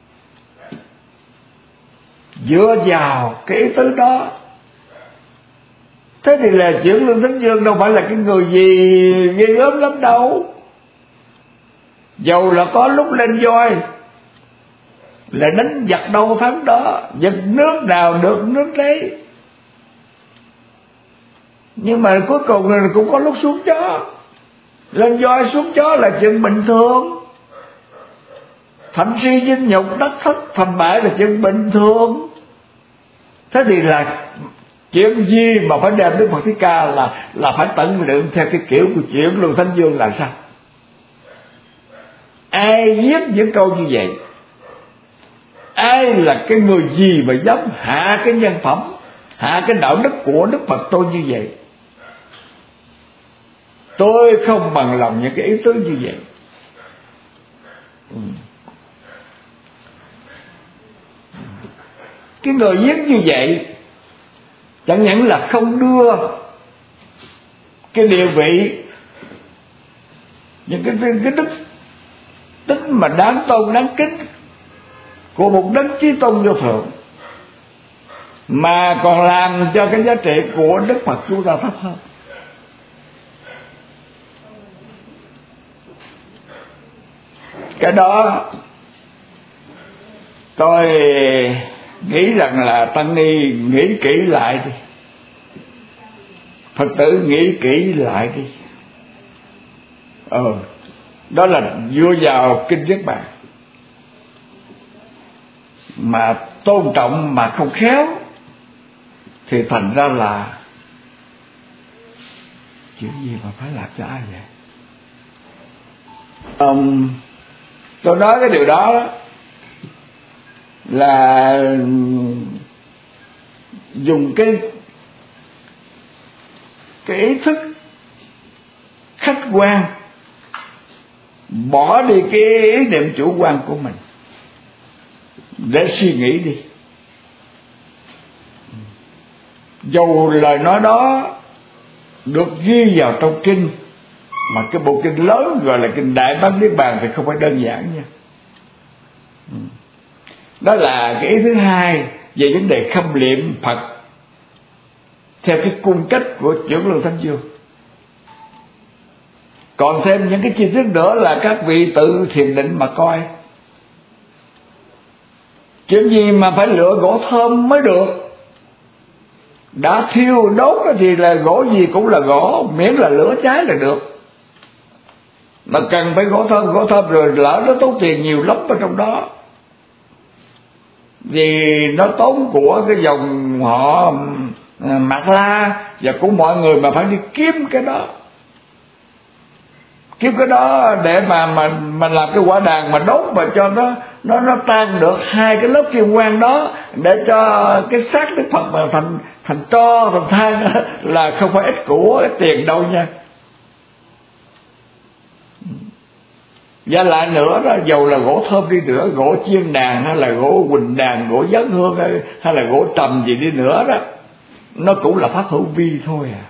Dựa vào cái ý tứ đó, thế thì là Chuyển Luân Thánh Vương đâu phải là cái người gì ghê gớm lắm đâu. Dầu là có lúc lên voi là đánh giặc đâu thắng đó, giật nước nào được nước đấy, nhưng mà cuối cùng là cũng có lúc xuống chó. Lên voi xuống chó là chuyện bình thường. Thậm si dinh nhục đắc thất thành bại là chuyện bình thường. Thế thì là chuyện gì mà phải đem Đức Phật Thích Ca là phải tận lượng theo cái kiểu của Chuyển Luân Thánh Vương là sao? Ai viết những câu như vậy? Ai là cái người gì mà dám hạ cái nhân phẩm, hạ cái đạo đức của Đức Phật tôi như vậy? Tôi không bằng lòng những cái ý tứ như vậy. Cái người viết như vậy chẳng những là không đưa cái địa vị, những cái đức tính mà đáng tôn đáng kính của một đấng chí tôn vô thượng, mà còn làm cho cái giá trị của Đức Phật chúng ta thấp hơn. Cái đó tôi nghĩ rằng là tăng ni nghĩ kỹ lại đi, Phật tử nghĩ kỹ lại đi. Đó là dựa vào kinh Niết Bàn mà tôn trọng mà không khéo thì thành ra là chuyện gì mà phải làm cho ai vậy? Tôi nói cái điều đó là dùng cái ý thức khách quan, bỏ đi cái ý niệm chủ quan của mình để suy nghĩ đi. Dầu lời nói đó được ghi vào trong kinh, mà cái bộ kinh lớn gọi là kinh Đại Bát Niết Bàn thì không phải đơn giản nha. Đó là cái ý thứ hai về vấn đề khâm liệm Phật theo cái cung cách của Chuyển Lưu Thanh Dương. Còn thêm những cái chi tiết nữa là các vị tự thiền định mà coi. Chuyện gì mà phải lựa gỗ thơm mới được. Đã thiêu đốt thì là gỗ gì cũng là gỗ, miễn là lửa cháy là được. Mà cần phải gỗ thơm rồi lỡ nó tốn tiền nhiều lắm ở trong đó, vì nó tốn của cái dòng họ Mạt La và của mọi người mà phải đi kiếm cái đó. Kiếm cái đó để mà làm cái quả đàn mà đốt mà cho nó tan được hai cái lớp kim quang đó, để cho cái xác Đức Phật mà thành tro thành than là không phải ít của ít tiền đâu nha. Và lại nữa đó, dầu là gỗ thơm đi nữa, gỗ chiên đàn hay là gỗ quỳnh đàn, gỗ dấn hương hay là gỗ trầm gì đi nữa đó, nó cũng là pháp hữu vi thôi à.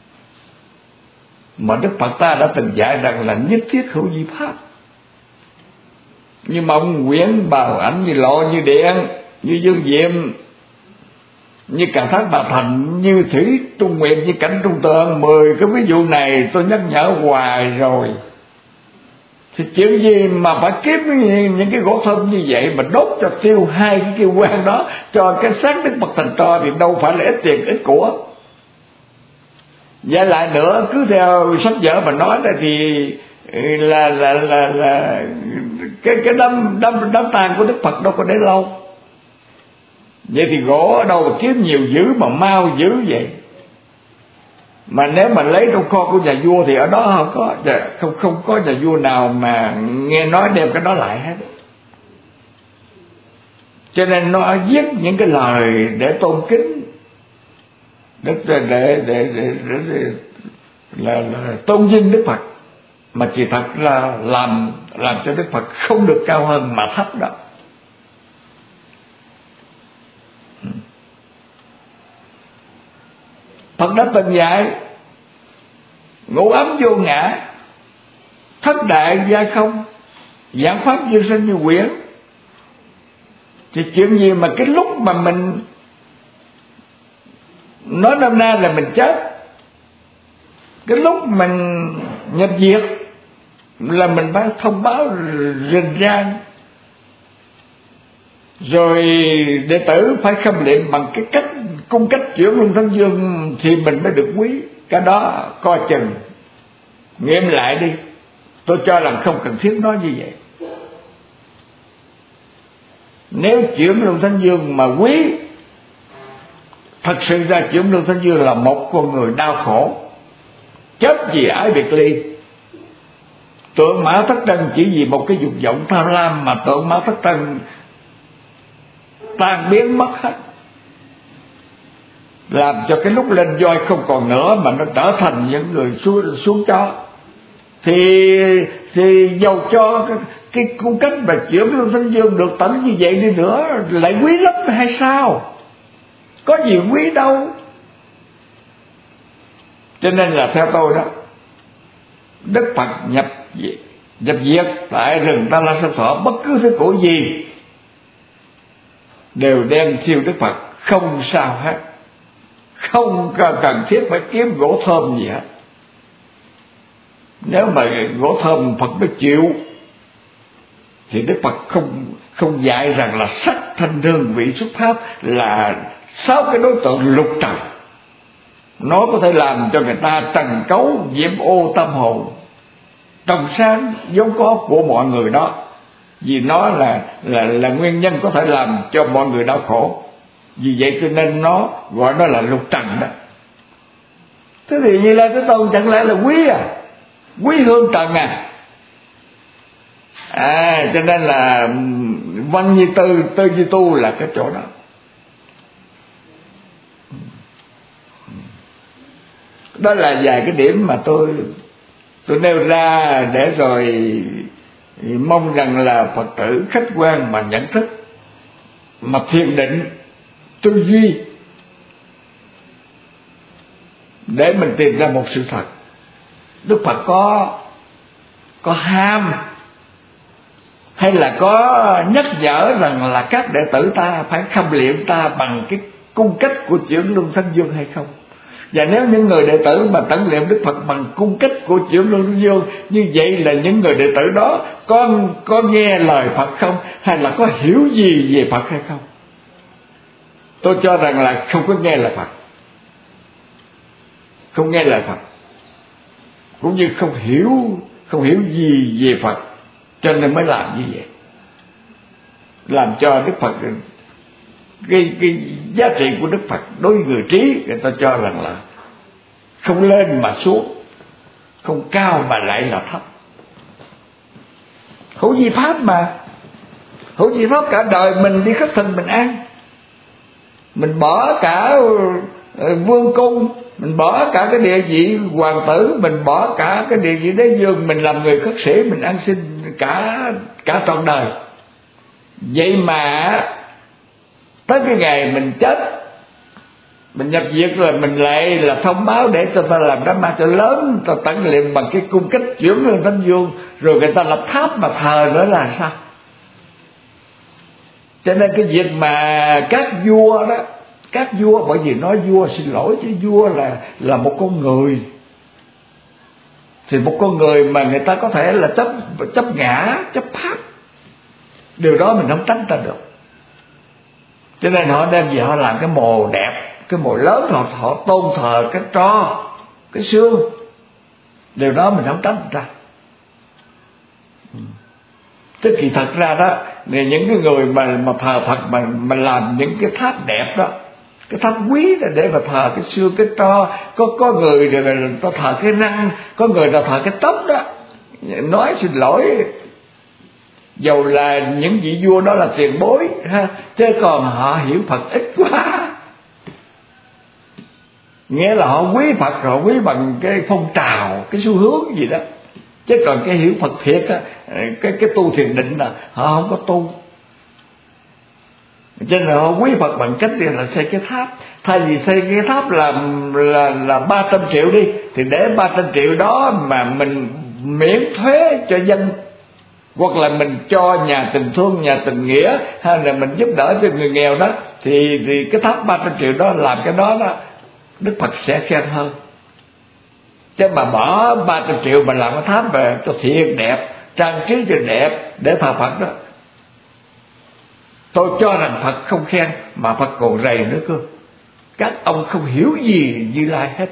Mà Đức Phật ta đã từng dạy rằng là nhất thiết hữu vi pháp. Như mộng quyển bào ảnh, như lộ như điện, như dương diệm, như Càn Thác Bà Thành, như thủy trung nguyện, như cảnh trung tường. 10 cái ví dụ này tôi nhắc nhở hoài rồi. Thì chuyện gì mà phải kiếm những cái gỗ thơm như vậy mà đốt cho tiêu hai cái kiêu quan đó, cho cái xác Đức Phật thành tro, thì đâu phải là ít tiền ít của. Và lại nữa, cứ theo sách vở mà nói đây thì là cái đám tang của Đức Phật đâu có để lâu. Vậy thì gỗ ở đâu mà kiếm nhiều dữ mà mau dữ vậy? Mà nếu mà lấy trong kho của nhà vua thì ở đó không có nhà vua nào mà nghe nói đem cái đó lại hết. Cho nên nó viết những cái lời để tôn kính, để tôn vinh Đức Phật, mà chỉ thật là làm cho Đức Phật không được cao hơn mà thấp đó. Phật đã từng dạy ngũ ấm vô ngã, thất đại gia không, giảng pháp vô sinh như quyển. Thì chuyện gì mà cái lúc mà mình nói năm nay là mình chết, cái lúc mình nhập diệt là mình phải thông báo rình rang, rồi đệ tử phải khâm liệm bằng cái cách cung cách Chuyển Luân Thanh Dương thì mình mới được quý. Cái đó coi chừng nghiệm lại đi. Tôi cho rằng không cần thiết nói như vậy. Nếu Chuyển Luân Thanh Dương mà quý, thật sự ra Chuyển Luân Thanh Dương là một con người đau khổ, chết vì ái biệt ly. Tượng Mã Thất Trân chỉ vì một cái dục vọng tham lam mà tượng Mã Thất Trân tan biến mất hết, làm cho cái lúc lên voi không còn nữa mà nó trở thành những người xuống chó. Thì dầu cho cái cung cách mà Chuyển Luân Thanh Dương được tận như vậy đi nữa lại quý lắm hay sao? Có gì quý đâu. Cho nên là theo tôi đó, Đức Phật nhập diệt tại rừng Ta La Sa Thọ, bất cứ thứ của gì đều đem thiêu Đức Phật, không sao hết. Không cần thiết phải kiếm gỗ thơm gì hết. Nếu mà gỗ thơm Phật mới chịu, thì Đức Phật không dạy rằng là sắc thanh hương vị xuất pháp là 6 cái đối tượng lục trần. Nó có thể làm cho người ta trần cấu, nhiễm ô tâm hồn, trần sáng vốn có của mọi người đó, vì nó là nguyên nhân có thể làm cho mọi người đau khổ. Vì vậy cho nên nó gọi nó là lục trần đó. Thế thì Như Lai Thế Tôn chẳng lẽ là quý à? Quý hương trần à? Cho nên là văn như tư như tu là cái chỗ đó. Đó là vài cái điểm mà tôi nêu ra để rồi mong rằng là Phật tử khách quan mà nhận thức, mà thiền định, tư duy để mình tìm ra một sự thật. Đức Phật có ham hay là có nhắc nhở rằng là các đệ tử ta phải khâm liệm ta bằng cái cung cách của chuyển luân thanh dương hay không? Và nếu những người đệ tử mà tẩn liệm Đức Phật bằng cung cách của chuyển luân thanh dương, như vậy là những người đệ tử đó có nghe lời Phật không, hay là có hiểu gì về Phật hay không? Tôi cho rằng là không có nghe lời Phật, không nghe lời Phật, cũng như không hiểu gì về Phật, cho nên mới làm như vậy, làm cho Đức Phật cái giá trị của Đức Phật đối với người trí, người ta cho rằng là không lên mà xuống, không cao mà lại là thấp. Hữu vi pháp mà, hữu vi pháp cả đời mình đi khất thực mình ăn, mình bỏ cả vương cung, mình bỏ cả cái địa vị hoàng tử, mình bỏ cả cái địa vị đế vương, mình làm người khất sĩ, mình ăn xin cả trọn đời. Vậy mà tới cái ngày mình chết, mình nhập viện rồi, mình lại là thông báo để cho ta làm đám ma cho lớn, ta tận liệm bằng cái cung cách chuyển luân thanh dương, rồi người ta lập tháp mà thờ nữa là sao? Cho nên cái việc mà các vua đó, các vua, bởi vì nói vua, xin lỗi chứ vua là một con người, thì một con người mà người ta có thể là chấp ngã, chấp pháp, điều đó mình không tránh ra được. Cho nên họ đem về họ làm cái mồ đẹp, cái mồ lớn, họ tôn thờ cái tro, cái xương, điều đó mình không tránh ra. Tức kỳ thật ra đó, những cái người mà thờ Phật mà làm những cái tháp đẹp đó, cái tháp quý là để mà thờ cái xương, cái tro, có người thì người ta thờ cái răng, có người ta thờ cái tóc đó. Nói xin lỗi, dầu là những vị vua đó là tiền bối ha, chứ còn họ hiểu Phật ít quá. Nghĩa là họ quý Phật, họ quý bằng cái phong trào, cái xu hướng gì đó, chứ còn cái hiểu Phật thiệt á, cái tu thiền định là họ không có tu. Cho nên họ quý Phật bằng cách là xây cái tháp. Thay vì xây cái tháp là 300 triệu đi, thì để 300 triệu đó mà mình miễn thuế cho dân, hoặc là mình cho nhà tình thương, nhà tình nghĩa, hay là mình giúp đỡ cho người nghèo đó, thì cái tháp 300 triệu đó, làm cái đó Đức Phật sẽ khen hơn. Chứ mà bỏ 300 triệu mà làm cái tháp về cho thiệt đẹp, trang trí cho đẹp để thờ Phật đó, tôi cho rằng Phật không khen, mà Phật còn rầy nữa cơ. Các ông không hiểu gì Như Lai hết.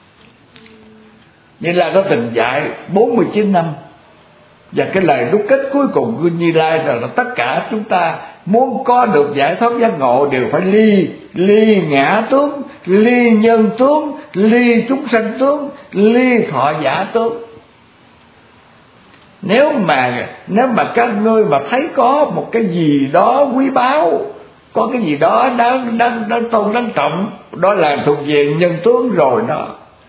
Như Lai có từng dạy 49 năm, và cái lời đúc kết cuối cùng của Như Lai là tất cả chúng ta muốn có được giải thoát giác ngộ đều phải ly ngã tướng, ly nhân tướng, ly chúng sanh tướng, ly thọ giả tướng. Nếu mà các ngươi mà thấy có một cái gì đó quý báu, có cái gì đó đáng tôn đáng trọng, đó là thuộc về nhân tướng rồi đó.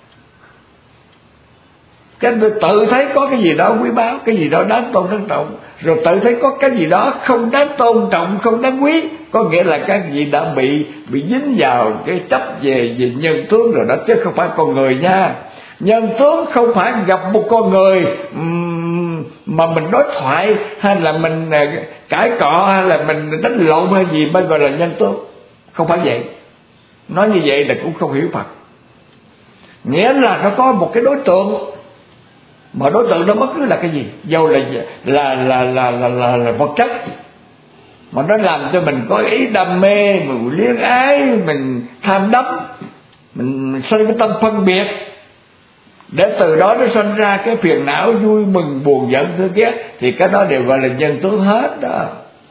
Các ngươi tự thấy có cái gì đó quý báu, cái gì đó đáng tôn đáng trọng, rồi tự thấy có cái gì đó không đáng tôn trọng, không đáng quý, có nghĩa là các vị đã bị dính vào cái chấp về nhân tướng rồi đó, chứ không phải con người nha. Nhân tướng không phải gặp một con người mà mình đối thoại, hay là mình cãi cọ, hay là mình đánh lộn hay gì mới gọi là nhân tướng. Không phải vậy. Nói như vậy là cũng không hiểu Phật. Nghĩa là nó có một cái đối tượng, mà đối tượng đó bất cứ là cái gì, dầu là vật chất, mà nó làm cho mình có ý đam mê, mình luyến ái, mình tham đắm, mình sinh cái tâm phân biệt, để từ đó nó sinh ra cái phiền não vui mừng buồn giận thương ghét, thì cái đó đều gọi là nhân tướng hết đó.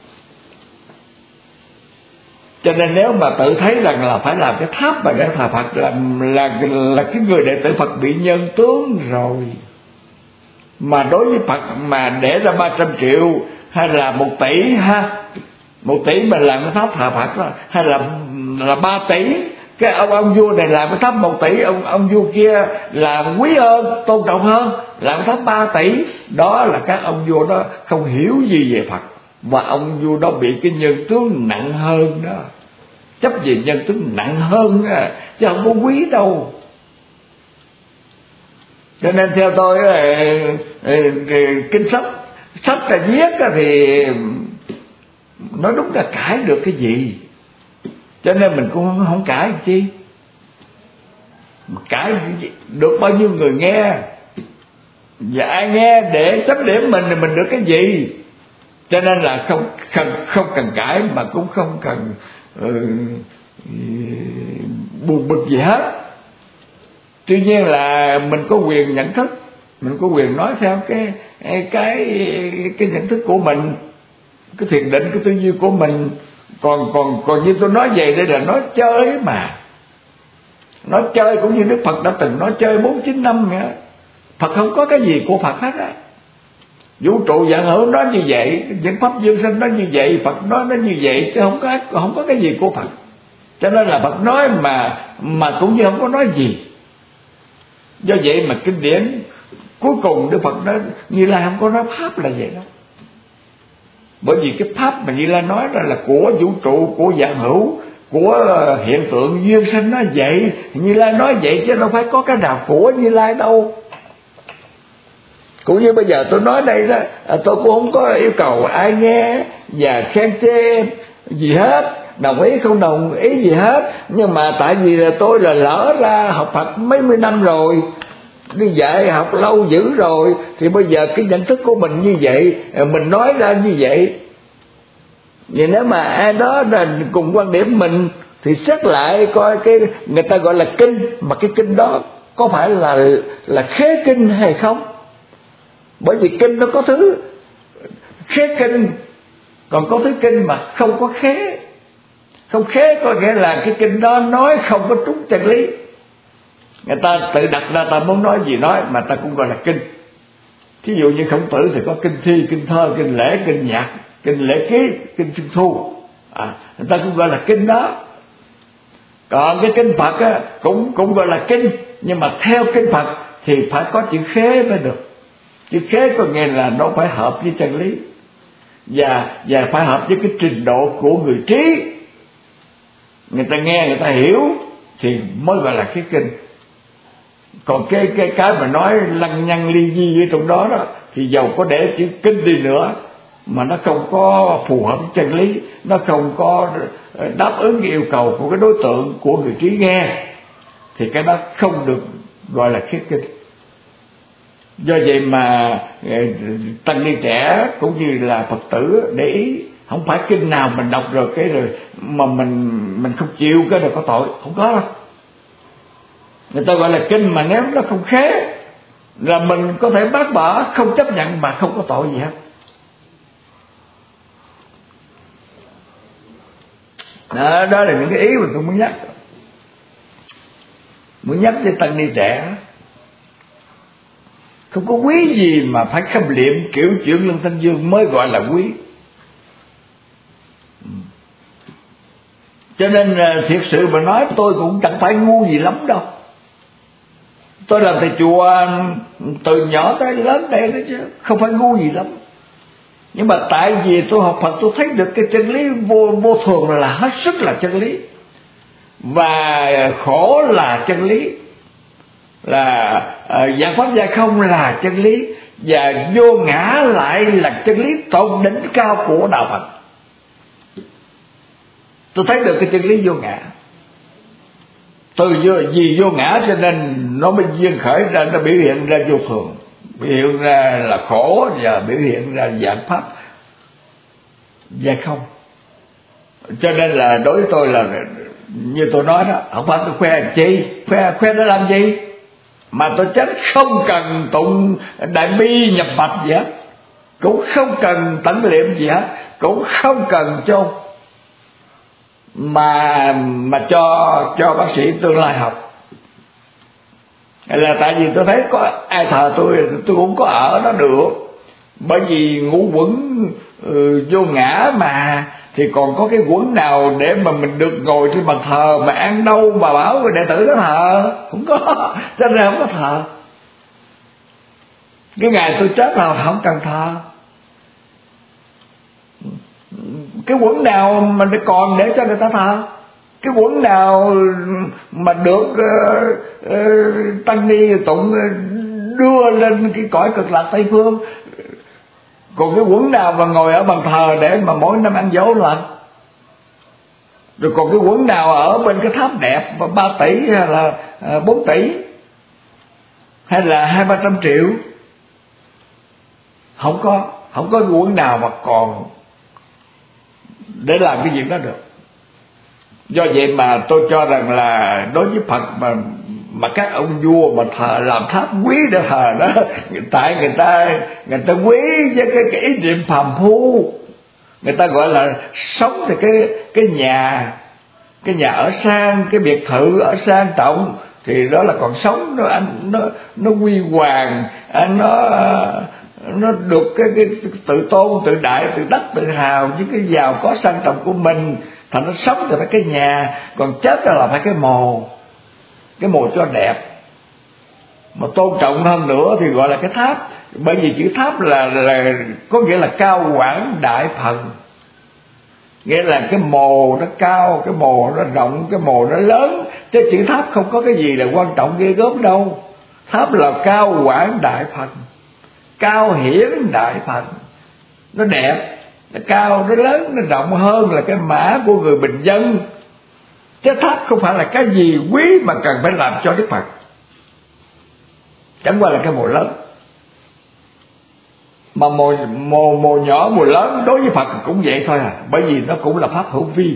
Cho nên nếu mà tự thấy rằng là phải làm cái tháp mà để thờ Phật, là cái người đệ tử Phật bị nhân tướng rồi. Mà đối với Phật mà để ra 300 triệu hay là 1 tỷ ha, 1 tỷ mà làm cái tháp thờ Phật đó, hay là 3 tỷ, cái ông vua này làm cái tháp 1 tỷ, ông vua kia làm quý hơn, tôn trọng hơn, làm cái tháp 3 tỷ. Đó là các ông vua đó không hiểu gì về Phật, và ông vua đó bị cái nhân tướng nặng hơn đó, chấp về nhân tướng nặng hơn đó, chứ không có quý đâu. Cho nên theo tôi kinh sách là viết thì nói đúng là cãi được cái gì, cho nên mình cũng không cãi chi. Cãi được bao nhiêu người nghe, và ai nghe để chấm điểm mình thì mình được cái gì. Cho nên là không cần cãi, mà cũng không cần buồn bực gì hết. Tuy nhiên là mình có quyền nhận thức, mình có quyền nói theo cái nhận thức của mình, cái thiền định, cái tư duy của mình. Còn như tôi nói vậy đây là nói chơi mà. Nói chơi cũng như Đức Phật đã từng nói chơi 49 năm nữa. Phật không có cái gì của Phật hết á. Vũ trụ vạn hữu nói như vậy, những pháp dương sanh nói như vậy, Phật nói nó như vậy, chứ không có cái gì của Phật. Cho nên là Phật nói mà cũng như không có nói gì. Do vậy mà kinh điển cuối cùng Đức Phật nói Như Lai không có nói pháp là vậy đâu. Bởi vì cái pháp mà Như Lai nói đó là của vũ trụ, của vạn hữu, của hiện tượng duyên sanh nó vậy. Như Lai nói vậy chứ đâu phải có cái nào của Như Lai đâu. Cũng như bây giờ tôi nói đây đó, tôi cũng không có yêu cầu ai nghe và khen chê gì hết, đồng ý không đồng ý gì hết. Nhưng mà tại vì là tôi là lỡ ra học Phật mấy mươi năm rồi, đi dạy học lâu dữ rồi, thì bây giờ cái nhận thức của mình như vậy, mình nói ra như vậy. Vậy nếu mà ai đó là cùng quan điểm mình thì xét lại coi cái người ta gọi là kinh, mà cái kinh đó có phải là khế kinh hay không. Bởi vì kinh nó có thứ khế kinh, còn có thứ kinh mà không có khế. Không khế có nghĩa là cái kinh đó nói không có trúng chân lý. Người ta tự đặt ra ta muốn nói gì nói, mà ta cũng gọi là kinh. Thí dụ như Khổng Tử thì có kinh thi, kinh thơ, kinh lễ, kinh nhạc, kinh lễ ký, kinh xuân thu, người ta cũng gọi là kinh đó. Còn cái kinh Phật á, cũng gọi là kinh, nhưng mà theo kinh Phật thì phải có chữ khế mới được. Chữ khế có nghĩa là nó phải hợp với chân lý, và phải hợp với cái trình độ của người trí. Người ta nghe, người ta hiểu thì mới gọi là cái kinh. Còn cái mà nói lăng nhăng ly di ở trong đó đó, thì dầu có để chữ kinh đi nữa mà nó không có phù hợp với chân lý, nó không có đáp ứng cái yêu cầu của cái đối tượng của người trí nghe, thì cái đó không được gọi là khế kinh. Do vậy mà tăng ni trẻ cũng như là Phật tử để ý, không phải kinh nào mình đọc rồi cái rồi mà mình không chịu cái rồi có tội, không có đâu. Người ta gọi là kinh mà nếu nó không khế là mình có thể bác bỏ, không chấp nhận mà không có tội gì hết. Đó là những cái ý mà tôi muốn nhắc cho tăng ni trẻ. Không có quý gì mà phải khâm liệm kiểu chuyện Lương Thanh Dương mới gọi là quý. Cho nên thiệt sự mà nói tôi cũng chẳng phải ngu gì lắm đâu. Tôi làm thầy chùa từ nhỏ tới lớn đây đó chứ không phải ngu gì lắm. Nhưng mà tại vì tôi học Phật, tôi thấy được cái chân lý vô thường là hết sức là chân lý, và khổ là chân lý, là dạng pháp gia không là chân lý, và vô ngã lại là chân lý tột đỉnh cao của đạo Phật. Tôi thấy được cái chân lý vô ngã. Vì vô ngã cho nên nó mới duyên khởi ra, nó biểu hiện ra vô thường, biểu hiện ra là khổ, và biểu hiện ra dạng pháp và không. Cho nên là đối với tôi là như tôi nói đó, không phải tôi khoe làm chi, khoe để làm gì, mà tôi chết không cần tụng đại bi nhập mạch gì hết, cũng không cần tẩn liệm gì hết, cũng không cần chôn, mà cho bác sĩ tương lai học. Là tại vì tôi thấy có ai thờ tôi cũng có ở đó được, bởi vì ngũ quẩn vô ngã thì còn có cái quẩn nào để mà mình được ngồi trên bàn thờ mà ăn đâu mà bảo đệ tử nó thờ? Không có, cho nên không có thờ. Cái ngày tôi chết là không cần thờ. Cái quẩn nào mà còn để cho người ta thờ? Cái quẩn nào mà được tăng ni tụng đưa lên cái cõi cực lạc Tây Phương? Còn cái quẩn nào mà ngồi ở bàn thờ để mà mỗi năm ăn dỗ lần? Rồi còn cái quẩn nào ở bên cái tháp đẹp 3 tỷ hay là 4 tỷ hay là 200-300 triệu? Không có cái quẩn nào mà còn để làm cái việc đó được. Do vậy mà tôi cho rằng là đối với Phật mà các ông vua mà thờ làm tháp quý để thờ đó, tại người ta quý với cái ý niệm phàm phu. Người ta gọi là sống thì cái nhà ở sang, cái biệt thự ở sang trọng thì đó là còn sống. Nó huy hoàng, nó được cái tự tôn, tự đại, tự đắc, tự hào với cái giàu có sang trọng của mình. Thành nó sống thì phải cái nhà, còn chết là phải cái mồ cho đẹp. Mà tôn trọng hơn nữa thì gọi là cái tháp. Bởi vì chữ tháp là có nghĩa là cao quảng đại phần, nghĩa là cái mồ nó cao, cái mồ nó rộng, cái mồ nó lớn. Chứ chữ tháp không có cái gì là quan trọng ghê gớm đâu. Tháp là cao quảng đại phần, cao hiển đại phần, nó đẹp, nó cao, nó lớn, nó rộng hơn là cái mã của người bình dân. Chứ tháp không phải là cái gì quý mà cần phải làm cho Đức Phật, chẳng qua là cái mồ lớn. Mà mồ nhỏ mồ lớn đối với Phật cũng vậy thôi à. Bởi vì nó cũng là pháp hữu vi.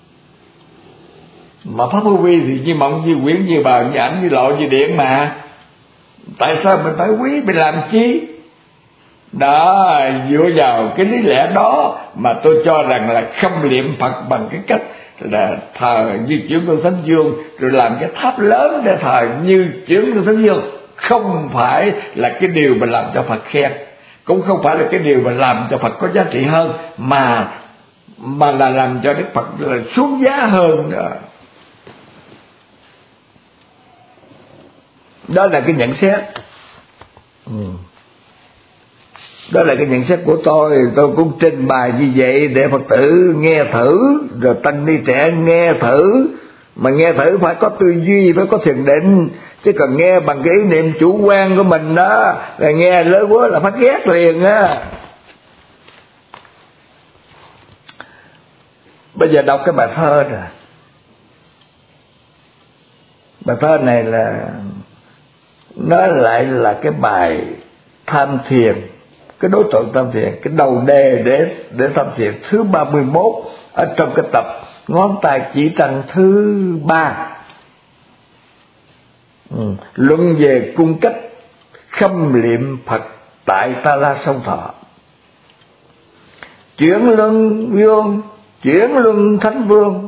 Mà pháp hữu vi thì như mộng, như quyển, như bờ, như ảnh, như lộ, như điện mà. Tại sao mình phải quý, mình làm chi? Đó, dựa vào cái lý lẽ đó mà tôi cho rằng là không niệm Phật bằng cái cách là thờ như chuyển Luân Thánh Dương, rồi làm cái tháp lớn để thờ như chuyển Luân Thánh Dương, không phải là cái điều mà làm cho Phật khen, cũng không phải là cái điều mà làm cho Phật có giá trị hơn, mà là làm cho Đức Phật là xuống giá hơn. Đó là cái nhận xét. Đó là cái nhận xét của tôi cũng trình bày như vậy để Phật tử nghe thử, rồi tăng ni trẻ nghe thử. Mà nghe thử phải có tư duy, phải có thiền định, chứ còn nghe bằng cái ý niệm chủ quan của mình đó là nghe lớn quá là phát ghét liền á. Bây giờ đọc cái bài thơ nè. Bài thơ này là nó lại là cái bài tham thiền, cái đối tượng tham thiền, cái đầu đề để tham thiền thứ 31 ở trong cái tập Ngón tay chỉ trăng thứ 3. Luận về cung cách khâm liệm Phật tại Ta La Sông Thọ. Chuyển luân vương, chuyển luân thánh vương,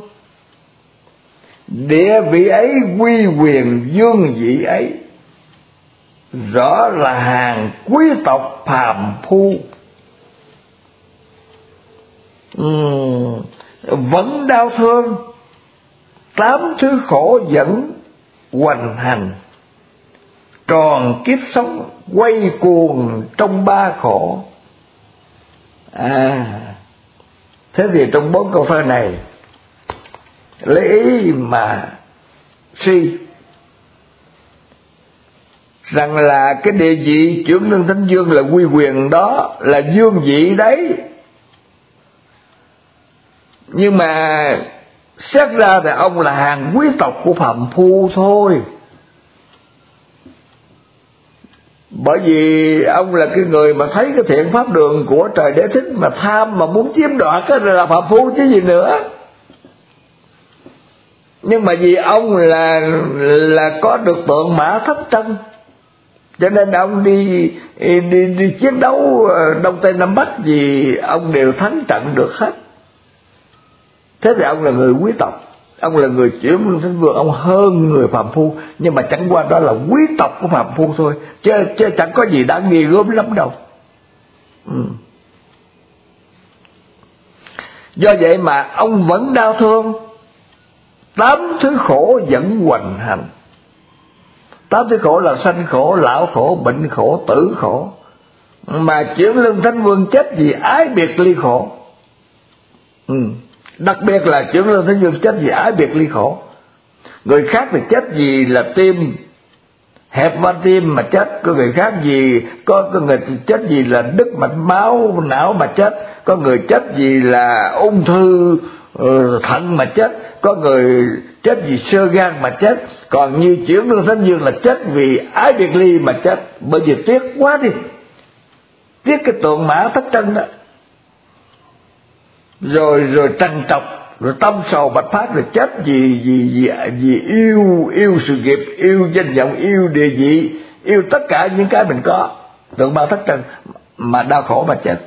địa vị ấy quy quyền dương vị ấy, rõ là hàng quý tộc phàm phu. Vẫn đau thương, 8 thứ khổ dẫn hoành hành, tròn kiếp sống quay cuồng trong 3 khổ. Thế thì trong 4 câu thơ này lấy ý mà suy rằng là cái địa vị chuyển luân thánh dương là quy quyền đó, là dương vị đấy. Nhưng mà xét ra thì ông là hàng quý tộc của phàm phu thôi. Bởi vì ông là cái người mà thấy cái thiện pháp đường của trời Đế Thích mà tham, mà muốn chiếm đoạt, cái là phàm phu chứ gì nữa. Nhưng mà vì ông là có được tượng mã thất tranh, cho nên ông đi chiến đấu Đông Tây Nam Bắc gì ông đều thắng trận được hết. Thế thì ông là người quý tộc, ông là người chuyển luân thánh vương, ông hơn người phàm phu. Nhưng mà chẳng qua đó là quý tộc của phàm phu thôi, chứ chẳng có gì đáng nghi gớm lắm đâu. Do vậy mà ông vẫn đau thương. 8 thứ khổ vẫn hoành hành. 8 thứ khổ là sanh khổ, lão khổ, bệnh khổ, tử khổ. Mà Chuyển Luân Thánh Vương chết vì ái biệt ly khổ. Đặc biệt là Chuyển Luân Thánh Vương chết vì ái biệt ly khổ. Người khác thì chết vì là tim hẹp van tim mà chết, có người khác gì có người chết vì là đứt mạch máu não mà chết, có người chết vì là ung thư thận mà chết, có người chết vì xơ gan mà chết. Còn như Chuyển Luân Thánh Vương là chết vì ái biệt ly mà chết. Bởi vì tiếc quá đi, tiếc cái tượng Mã Thất Trân đó, rồi trằn trọc, rồi tâm sầu bạch phát, rồi chết vì yêu sự nghiệp, yêu danh vọng, yêu địa vị, yêu tất cả những cái mình có. Tượng Mã Thất Trân mà đau khổ mà chết.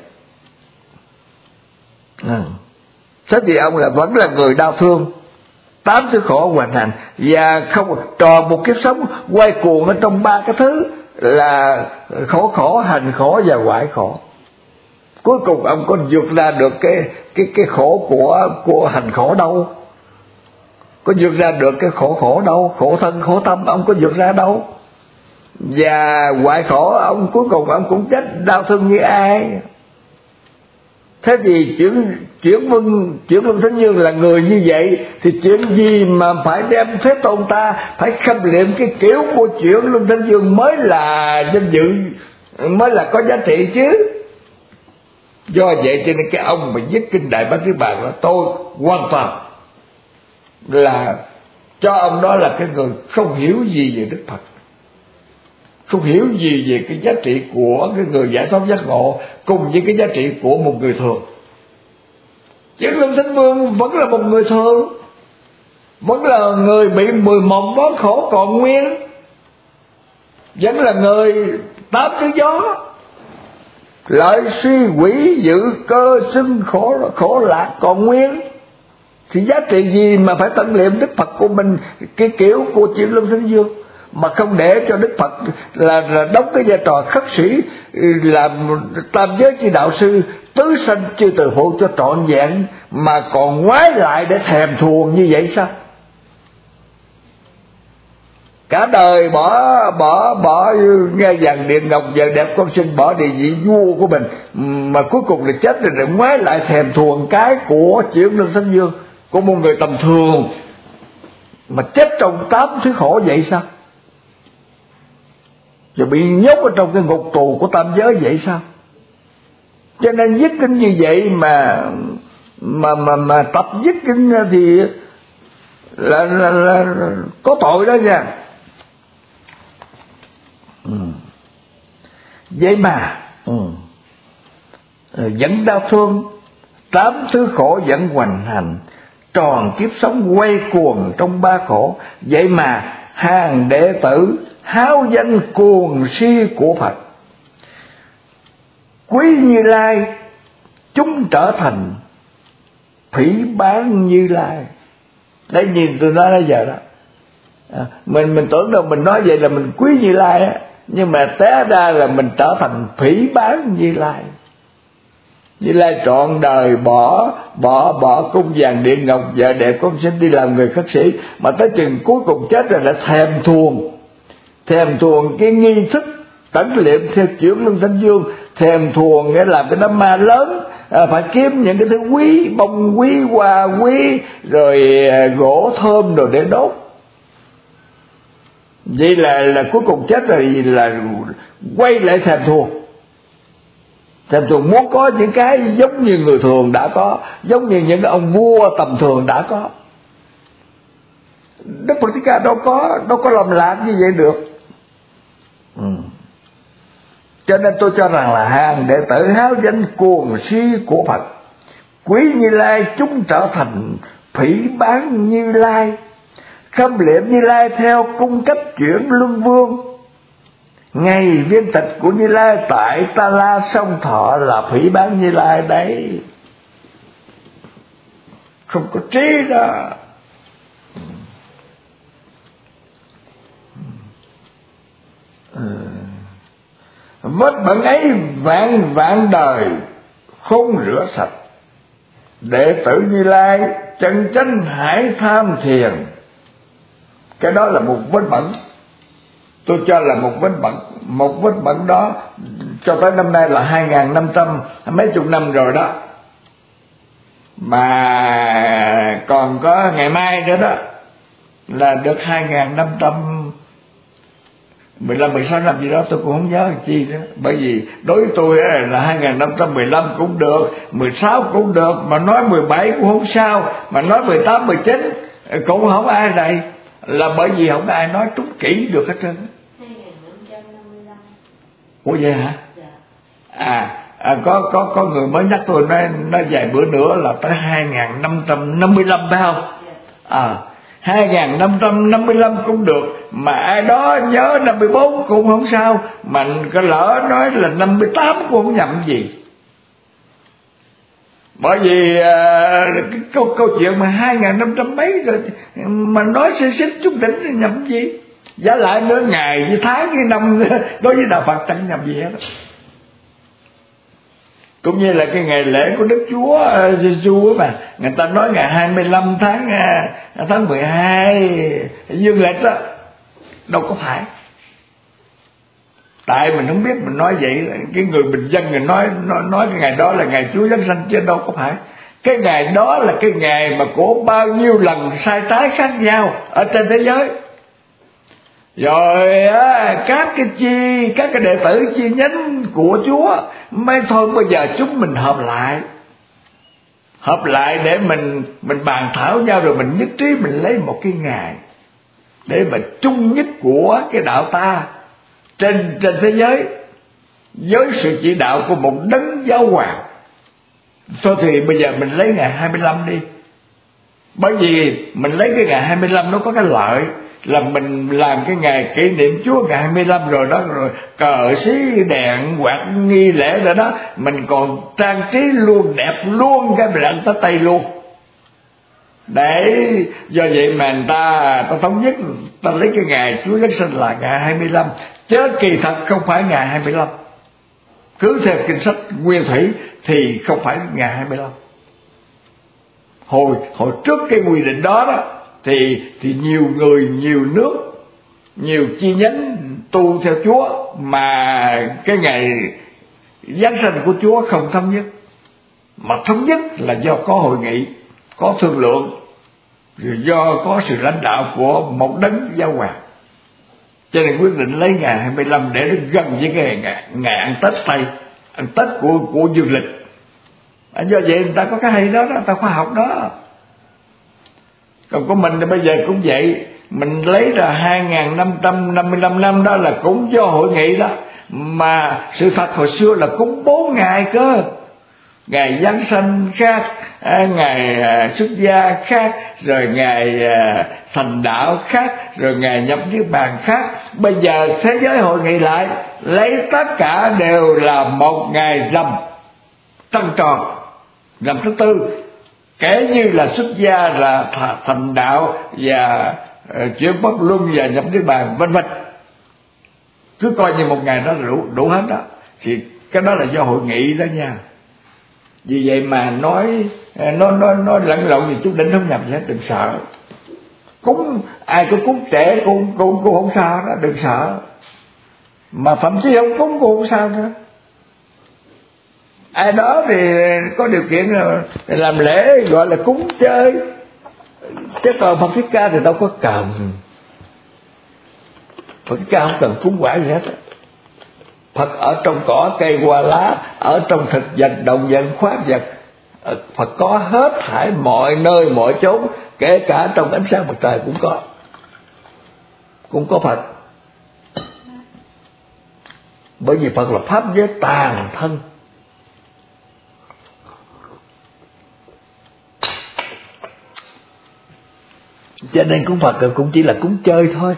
Thế thì ông là vẫn là người đau thương, 8 thứ khổ hoành hành, và không tròn một kiếp sống quay cuồng ở trong 3 cái thứ là khổ, hành khổ và hoại khổ. Cuối cùng ông có vượt ra được cái khổ của hành khổ đâu? Có vượt ra được cái khổ đâu? Khổ thân khổ tâm ông có vượt ra đâu? Và hoại khổ ông cuối cùng ông cũng chết đau thương như ai? Thế thì Chuyển Luân Thánh Vương là người như vậy, thì chuyện gì mà phải đem Thế Tôn ta phải khâm liệm cái kiểu của Chuyển Luân Thánh Vương mới là danh dự, mới là có giá trị chứ. Do vậy cho nên cái ông mà viết kinh Đại Bát Niết Bàn là tôi hoàn toàn là cho ông đó là cái người không hiểu gì về Đức Phật, không hiểu gì về cái giá trị của cái người giải thoát giác ngộ cùng với cái giá trị của một người thường. Chuyển Luân Thánh Vương vẫn là một người thường, vẫn là người bị 11 món khổ còn nguyên, vẫn là người 8 thứ gió, lợi suy quỷ dự cơ xưng khổ lạc còn nguyên. Thì giá trị gì mà phải tận liệm Đức Phật của mình cái kiểu của Chuyển Luân Thánh Vương, mà không để cho Đức Phật là đóng cái vai trò khất sĩ, làm tam giới chi đạo sư, tứ sanh chư từ phụ cho trọn vẹn, mà còn ngoái lại để thèm thuồng như vậy sao? Cả đời bỏ nghe vàng điện ngọc vợ đẹp con sinh, bỏ địa vị vua của mình, mà cuối cùng là chết rồi ngoái lại thèm thuồng cái của Chuyển Luân Thánh Vương, của một người tầm thường mà chết trong 8 thứ khổ vậy sao? Rồi bị nhốt ở trong cái ngục tù của tam giới vậy sao? Cho nên viết kinh như vậy mà tập viết kinh thì là có tội đó nha. Vậy mà vẫn đau thương, 8 thứ khổ vẫn hoành hành, tròn kiếp sống quay cuồng trong 3 khổ. Vậy mà hàng đệ tử háo danh cuồng si của Phật, quý Như Lai chúng trở thành phỉ báng Như Lai. Đấy, nhìn tôi nói giờ đó, mình tưởng đâu mình nói vậy là mình quý Như Lai á, nhưng mà té ra là mình trở thành phỉ báng Như Lai. Như Lai trọn đời bỏ cung vàng điện ngọc vợ đẹp con sinh đi làm người khất sĩ, mà tới chừng cuối cùng chết rồi lại thèm thuồng cái nghi thức tẩn liệm theo Chuyển Luân Thánh Vương, thèm thuồng nghĩa là cái đám ma lớn, phải kiếm những cái thứ quý, bông quý, hoa quý, rồi gỗ thơm rồi để đốt. Vậy là cuối cùng chết rồi là quay lại thèm thuồng muốn có những cái giống như người thường đã có, giống như những ông vua tầm thường đã có. Đức Phật Thích Ca đâu có lầm lạc như vậy được. Cho nên tôi cho rằng là hàng đệ tử háo danh cuồng si của Phật, quý Như Lai chúng trở thành phỉ báng Như Lai, khâm liệm Như Lai theo cung cách Chuyển Luân Vương. Ngày viên tịch của Như Lai tại Ta La Sông Thọ là phỉ báng Như Lai đấy, không có trí đó. Vết bẩn ấy vạn đời không rửa sạch, đệ tử Như Lai chân chánh hãy tham thiền. Cái đó là một vết bẩn, tôi cho là một vết bẩn. Một vết bẩn đó cho tới năm nay là 2500 mấy chục năm rồi đó, mà còn có ngày mai nữa đó là được 2515 16 năm gì đó, tôi cũng không nhớ chi nữa. Bởi vì đối với tôi là 2515 cũng được, 16 cũng được, mà nói 17 cũng không sao, mà nói 18 19 cũng không ai này, là bởi vì không ai nói trúng kỹ được hết trơn. 2555. Ủa vậy hả? Có người mới nhắc tôi nói vài bữa nữa là tới 2555 phải không? 2555 cũng được, mà ai đó nhớ 54 cũng không sao, mà có lỡ nói là 58 cũng không nhầm gì. Bởi vì cái câu chuyện mà 2500 mấy rồi mà nói xích chút đỉnh nhầm gì. Giá lại nữa ngày với tháng với năm đối với đạo Phật chẳng nhầm gì hết. Cũng như là cái ngày lễ của Đức Chúa Giêsu mà người ta nói ngày 25 tháng 12 dương lịch đó, đâu có phải. Tại mình không biết, mình nói vậy, cái người bình dân người nói cái ngày đó là ngày Chúa Giáng sanh, chứ đâu có phải. Cái ngày đó là cái ngày mà của bao nhiêu lần sai trái khác nhau ở trên thế giới. Rồi các cái đệ tử chi nhánh của Chúa mới thôi bây giờ chúng mình hợp lại để mình bàn thảo nhau, rồi mình nhất trí mình lấy một cái ngày để mà chung nhất của cái đạo ta trên thế giới, với sự chỉ đạo của một đấng giáo hoàng. Thôi thì bây giờ mình lấy ngày 25 đi. Bởi vì mình lấy cái ngày 25 nó có cái lợi là mình làm cái ngày kỷ niệm Chúa ngày 25 rồi đó, rồi cờ xí đèn quạt nghi lễ rồi đó, mình còn trang trí luôn, đẹp luôn cái mình ăn tới Tây luôn. Để do vậy mà người ta thống nhất, ta lấy cái ngày Chúa Giáng sinh là ngày 25, chứ kỳ thật không phải ngày 25. Cứ theo kinh sách nguyên thủy thì không phải ngày 25. Hồi trước cái quy định đó thì nhiều người, nhiều nước, nhiều chi nhánh tu theo Chúa mà cái ngày Giáng sinh của Chúa không thống nhất. Mà thống nhất là do có hội nghị, có thương lượng, rồi do có sự lãnh đạo của một đấng giáo hoàng. Cho nên quyết định lấy ngày 25 để nó gần với cái ngày ăn Tết Tây, ăn Tết của dương lịch. Do vậy người ta có cái hay đó, người ta khoa học đó. Còn của mình thì bây giờ cũng vậy, mình lấy là 2555 năm đó là cũng do hội nghị đó. Mà sự thật hồi xưa là cúng 4 ngày cơ. Ngày Giáng sanh khác, ngày xuất gia khác, rồi ngày thành đạo khác, rồi ngày nhập niết bàn khác. Bây giờ thế giới hội nghị lại, lấy tất cả đều là một ngày rằm trăng tròn, rằm thứ tư. Kể như là xuất gia, là thành đạo và chuyển pháp luân và nhập niết bàn vân vân. Cứ coi như một ngày đó là đủ hết đó. Thì cái đó là do hội nghị đó nha. Vì vậy mà nói lẫn lộn gì chút đỉnh không nhập gì hết, đừng sợ. Cúng ai có cúng trễ cũng không sao đó, đừng sợ. Mà thậm chí không cúng cũng không sao nữa. Ai đó thì có điều kiện làm lễ gọi là cúng chơi, chứ còn Phật Thích Ca thì đâu có cần. Phật Thích Ca không cần cúng quả gì hết. Phật ở trong cỏ cây hoa lá, ở trong thực vật động vật khoáng vật, Phật có hết thảy mọi nơi mọi chốn, kể cả trong ánh sáng mặt trời cũng có Phật. Bởi vì Phật là pháp giới tàn thân. Cho nên cúng Phật cũng chỉ là cúng chơi thôi.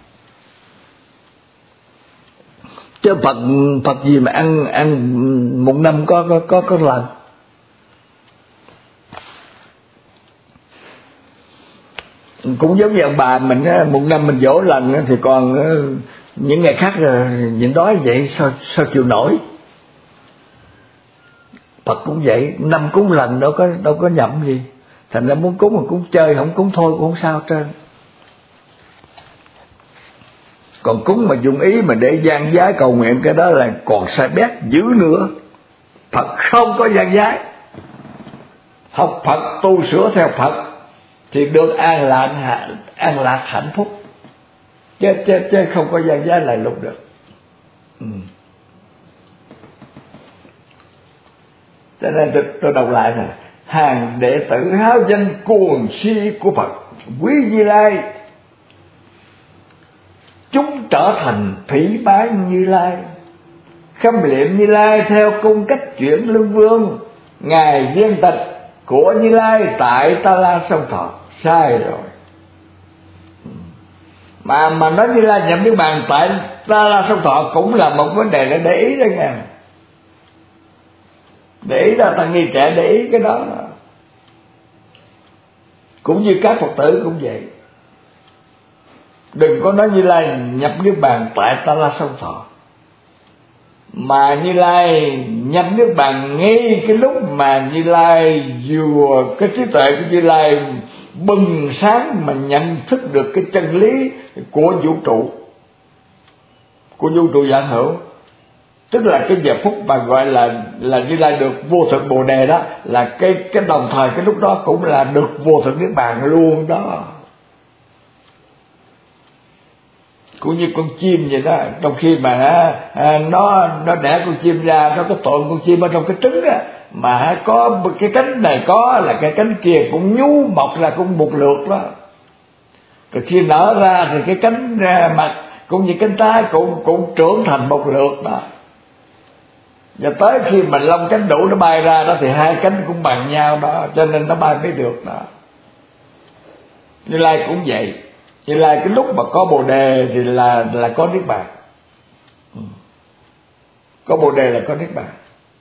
Chứ Phật gì mà ăn một năm có lần. Cũng giống như ông bà mình một năm mình dỗ lần, thì còn những ngày khác nhịn đói vậy sao chịu nổi. Phật cũng vậy, năm cúng lần đâu có nhậm gì. Thành ra muốn cúng mà cúng chơi, không cúng thôi cũng không sao trơn. Còn cúng mà dụng ý mà để gian giá cầu nguyện, cái đó là còn sai bét dữ nữa. Phật không có gian giá. Học Phật, tu sửa theo Phật thì được an lạc hạnh phúc, chứ không có gian giá lại lục được. Cho nên tôi đọc lại này: hàng đệ tử háo danh cuồng si của Phật quý Như Lai, chúng trở thành phỉ bái Như Lai, khâm liệm Như Lai theo cung cách chuyển lương vương, ngài viên tịch của Như Lai tại Ta La Sông Thọ. Sai rồi. Mà nói Như Lai nhập niết bàn tại Ta La Sông Thọ cũng là một vấn đề để ý đó nghe. Để ý là tăng ni trẻ để ý cái đó. Cũng như các Phật tử cũng vậy. Đừng có nói Như Lai nhập niết bàn tại Ta La Sông Thọ, mà Như Lai nhập niết bàn ngay cái lúc mà Như Lai vừa cái trí tuệ của Như Lai bừng sáng mà nhận thức được cái chân lý của vũ trụ, của vũ trụ vạn hữu. Tức là cái giờ phút mà gọi là Như Lai được vô thượng Bồ Đề đó, là cái đồng thời cái lúc đó cũng là được vô thượng niết bàn luôn đó. Cũng như con chim vậy đó, trong khi mà nó đẻ con chim ra, nó có tội con chim ở trong cái trứng á, mà có cái cánh này có là cái cánh kia cũng nhú mọc ra cũng một lượt đó. Rồi khi nở ra thì cái cánh mặt cũng như cánh trái cũng trưởng thành một lượt đó. Và tới khi mà lông cánh đủ nó bay ra đó thì hai cánh cũng bằng nhau đó, cho nên nó bay mới được đó. Như Lai cũng vậy. Như Lai cái lúc mà có Bồ Đề thì là có niết bàn. Có Bồ Đề là có niết bàn.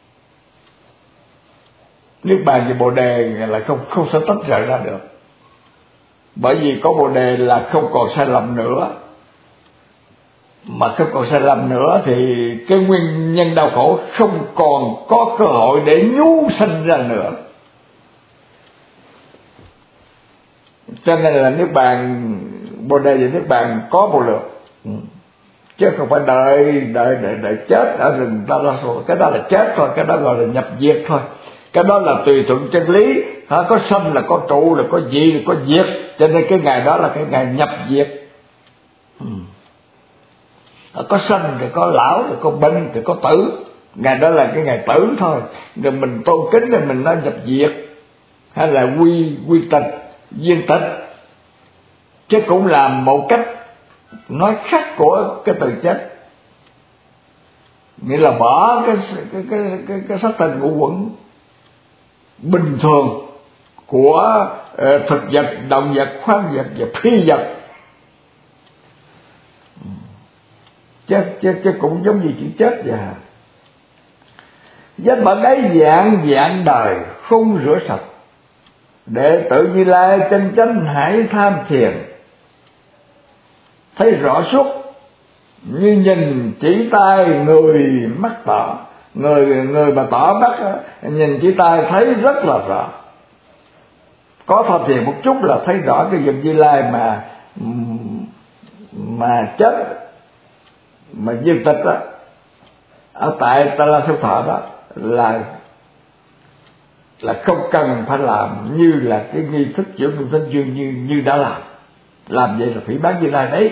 Niết bàn và Bồ Đề là không thể tách rời ra được. Bởi vì có Bồ Đề là không còn sai lầm nữa. Mà không còn sai lầm nữa thì cái nguyên nhân đau khổ không còn có cơ hội để nhú sinh ra nữa. Cho nên là niết bàn, Bồ Đề và niết bàn có một lượt, chứ không phải đợi chết ở rừng Ta La Sông. Cái đó là chết thôi, cái đó gọi là nhập diệt thôi. Cái đó là tùy thuận chân lý, có sanh là có trụ, là có dị là có diệt. Cho nên cái ngày đó là cái ngày nhập diệt. Có sanh thì có lão, thì có bệnh thì có tử. Ngày đó là cái ngày tử thôi. Rồi mình tôn kính thì mình nói nhập diệt, hay là quy tịch, viên tịch, chứ cũng là một cách nói khác của cái từ chết. Nghĩa là bỏ cái sắc thân ngũ quẩn bình thường của thực vật, động vật, khoáng vật và phi vật. Chứ cũng giống như chữ chết vậy. Danh bậc ấy dạng đời không rửa sạch, đệ tử Như Lai chân chánh hãy tham thiền, thấy rõ suốt như nhìn chỉ tay người mắt tỏ. Người mà tỏ mắt nhìn chỉ tay thấy rất là rõ. Có tham thiền một chút là thấy rõ cái vật Như Lai mà chết, mà viên tịch đó, ở tại Ta La Sông Thọ đó là không cần phải làm như là cái nghi thức chuyển luân thanh dương như đã làm vậy là phỉ báng Như Lai đấy.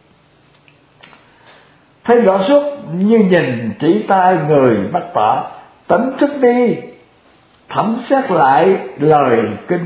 Thấy rõ suốt như nhìn chỉ tay người mắt tỏ, tỉnh thức đi thẩm xét lại lời kinh.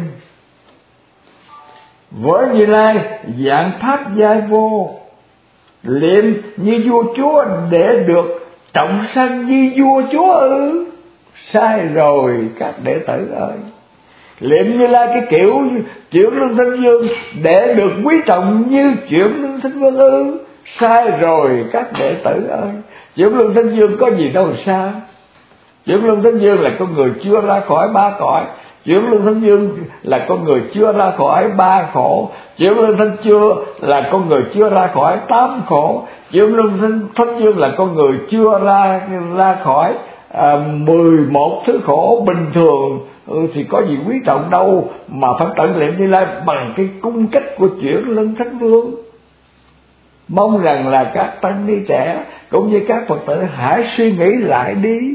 Với Như Lai dạng pháp giai vô, liệm như vua chúa để được trọng sanh như vua chúa ư? Sai rồi các đệ tử ơi. Liệm Như Lai cái kiểu chuyển luân thanh dương để được quý trọng như chuyển luân thanh vương ư? Sai rồi các đệ tử ơi. Chuyển luân thanh dương có gì đâu sao. Chuyển luân thanh dương là con người chưa ra khỏi ba cõi. Chuyển luân thanh dương là con người chưa ra khỏi ba khổ. Chuyển luân thanh dương là con người chưa ra khỏi tám khổ. Chuyển luân thanh dương là con người chưa ra khỏi 11 thứ khổ bình thường thì có gì quý trọng đâu mà phải tận liệm Như Lai bằng cái cung cách của Chuyển Luân Thánh Vương. Mong rằng là các tăng ni trẻ cũng như các Phật tử hãy suy nghĩ lại đi.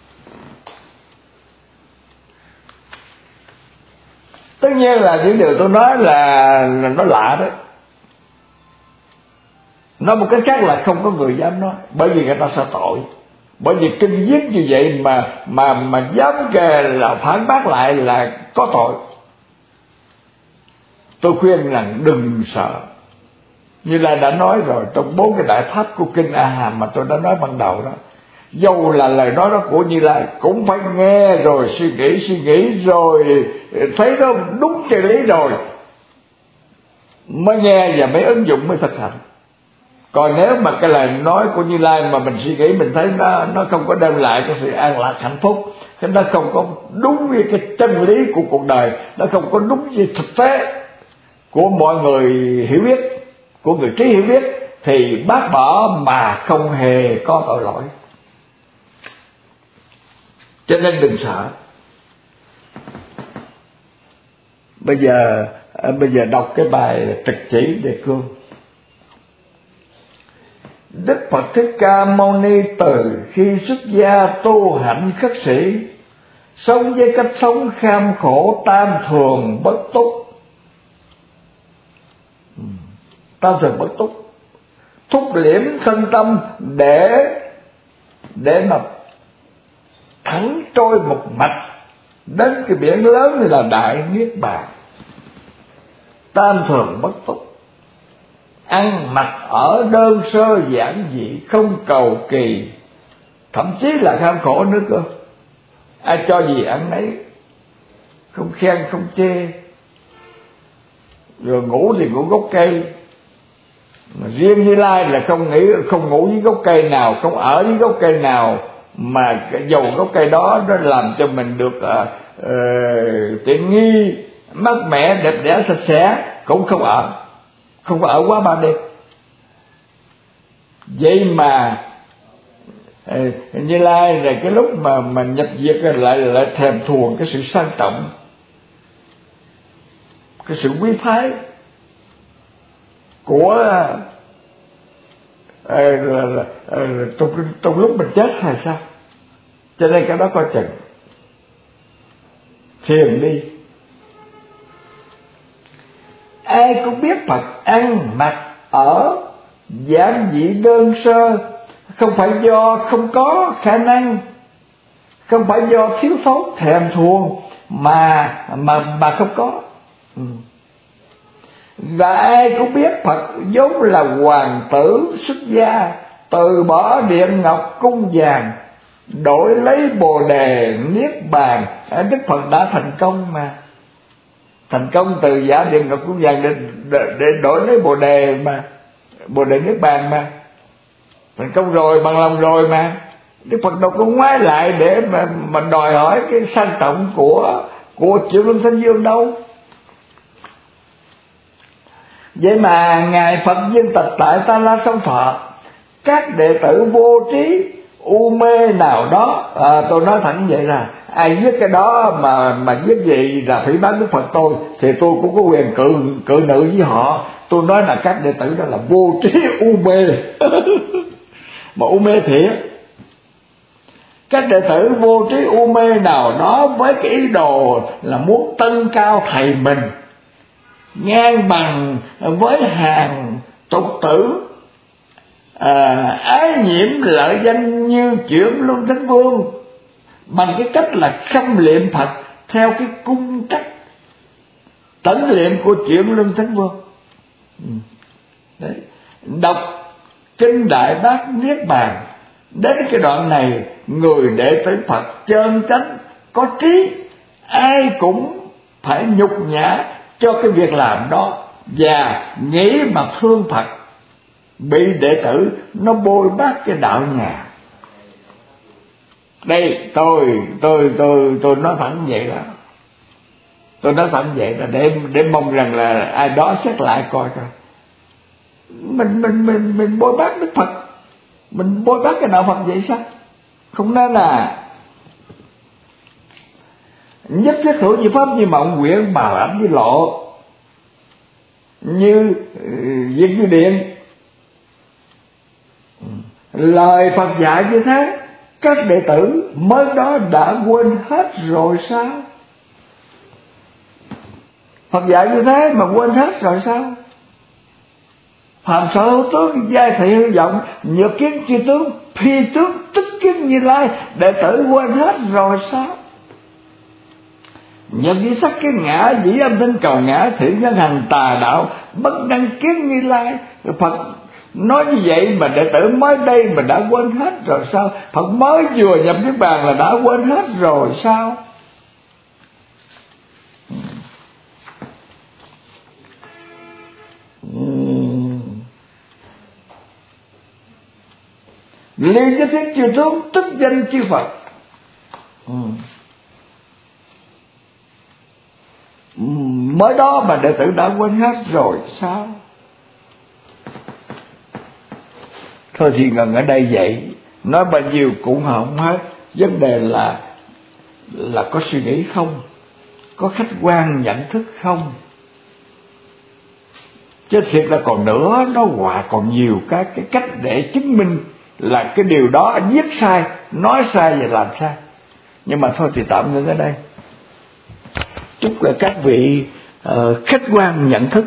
Tất nhiên là những điều tôi nói là nó lạ đó. Nói một cách khác là không có người dám nói, bởi vì người ta sợ tội. Bởi vì kinh viết như vậy mà dám kề là phản bác lại là có tội. Tôi khuyên rằng đừng sợ. Như là đã nói rồi trong 4 cái đại pháp của kinh A Hàm mà tôi đã nói ban đầu đó, dầu là lời nói đó của Như Lai cũng phải nghe rồi suy nghĩ rồi thấy nó đúng chân lý rồi mới nghe và mới ứng dụng mới thực hành. Còn nếu mà cái lời nói của Như Lai mà mình suy nghĩ mình thấy nó không có đem lại cái sự an lạc hạnh phúc, cái nó không có đúng với cái chân lý của cuộc đời, nó không có đúng với thực tế của mọi người hiểu biết, của người trí hiểu biết, thì bác bỏ mà không hề có tội lỗi. Cho nên đừng sợ. Bây giờ đọc cái bài Trực Chỉ Đề Cương. Đức Phật Thích Ca Mâu Ni từ khi xuất gia tu hạnh khất sĩ, sống với cách sống kham khổ tam thường bất túc. Tam thường bất túc, thúc liễm thân tâm để mà thẳng trôi một mạch đến cái biển lớn này là Đại Niết Bàn. Tam thường bất túc, ăn mặc ở đơn sơ giản dị, không cầu kỳ, thậm chí là kham khổ nữa cơ. Ai cho gì ăn nấy, không khen không chê. Rồi ngủ thì ngủ gốc cây, mà riêng Như Lai là không ngủ với gốc cây nào, không ở với gốc cây nào mà dầu gốc cây đó nó làm cho mình được tiện nghi, mát mẻ, đẹp đẽ, sạch sẽ, cũng không ở quá 3 đêm. Vậy mà Như Lai là cái lúc mà nhập diệt lại thèm thuồng cái sự sang trọng, cái sự quý phái của trong lúc mình chết hay sao. Cho nên cái đó coi chừng thiền đi. Ai cũng biết Phật ăn mặc ở giản dị đơn sơ, không phải do không có khả năng, không phải do thiếu thốn thèm thuồng mà không có. Và ai cũng biết Phật vốn là hoàng tử xuất gia, từ bỏ điện ngọc cung vàng, đổi lấy Bồ Đề Niết Bàn. Đức Phật đã thành công mà, thành công từ giả điện ngọc cung vàng để đổi lấy Bồ Đề mà, Bồ Đề Niết Bàn mà, thành công rồi, bằng lòng rồi mà. Đức Phật đâu có ngoái lại để mà đòi hỏi cái sang trọng của Chuyển Luân Thánh Vương đâu. Vậy mà ngài Phật viên tịch tại Ta La Sông Thọ, các đệ tử vô trí u mê nào đó, tôi nói thẳng vậy là ai viết cái đó mà viết gì là phỉ báng Đức Phật tôi, thì tôi cũng có quyền cự nữ với họ. Tôi nói là các đệ tử đó là vô trí u mê mà u mê thiệt. Các đệ tử vô trí u mê nào đó với cái ý đồ là muốn tân cao thầy mình, ngang bằng với hàng tục tử, ái nhiễm lợi danh như Chuyển Luân Thánh Vương, bằng cái cách là khâm liệm Phật theo cái cung cách tấn liệm của Chuyển Luân Thánh Vương. Đấy. Đọc kinh Đại Bát Niết Bàn đến cái đoạn này, người đệ tử Phật chân chánh có trí ai cũng phải nhục nhã cho cái việc làm đó, và nghĩ mà thương Phật. Bị đệ tử nó bôi bác cái đạo nhà. Đây tôi nói thẳng vậy đó. Tôi nói thẳng vậy là để mong rằng là ai đó xét lại coi coi. Mình bôi bác Đức Phật, mình bôi bác cái đạo Phật vậy sao? Không nên là nhất thiết thủ như pháp như mộng, quyển màu ảnh như lộ, như viên như điện. Lời Phật dạy như thế, các đệ tử mới đó đã quên hết rồi sao? Phật dạy như thế mà quên hết rồi sao? Phàm sở hữu tướng, giai thị hư vọng, nhược kiến chư tướng, phi tướng tức kiến Như Lai, đệ tử quên hết rồi sao? Nhập vi sắc kiến ngã, dĩ âm thanh cầu ngã, thiện nhân hành tà đạo, bất đăng kiến Như Lai. Phật nói như vậy mà đệ tử mới đây mà đã quên hết rồi sao? Phật mới vừa nhập niết bàn là đã quên hết rồi sao? Liên nhất thiết chư tướng tức danh chư Phật. Mới đó mà đệ tử đã quên hết rồi sao? Thôi thì gần ở đây vậy, nói bao nhiêu cũng không hết. Vấn đề là có suy nghĩ không, có khách quan nhận thức không. Chứ thiệt là còn nữa, nó hoài còn nhiều cái cách để chứng minh là cái điều đó anh viết sai, nói sai và làm sai. Nhưng mà thôi thì tạm ngưng ở đây. Chúc các vị khách quan nhận thức,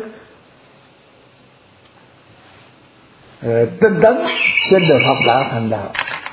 tinh tấn trên đường học đạo thành đạo.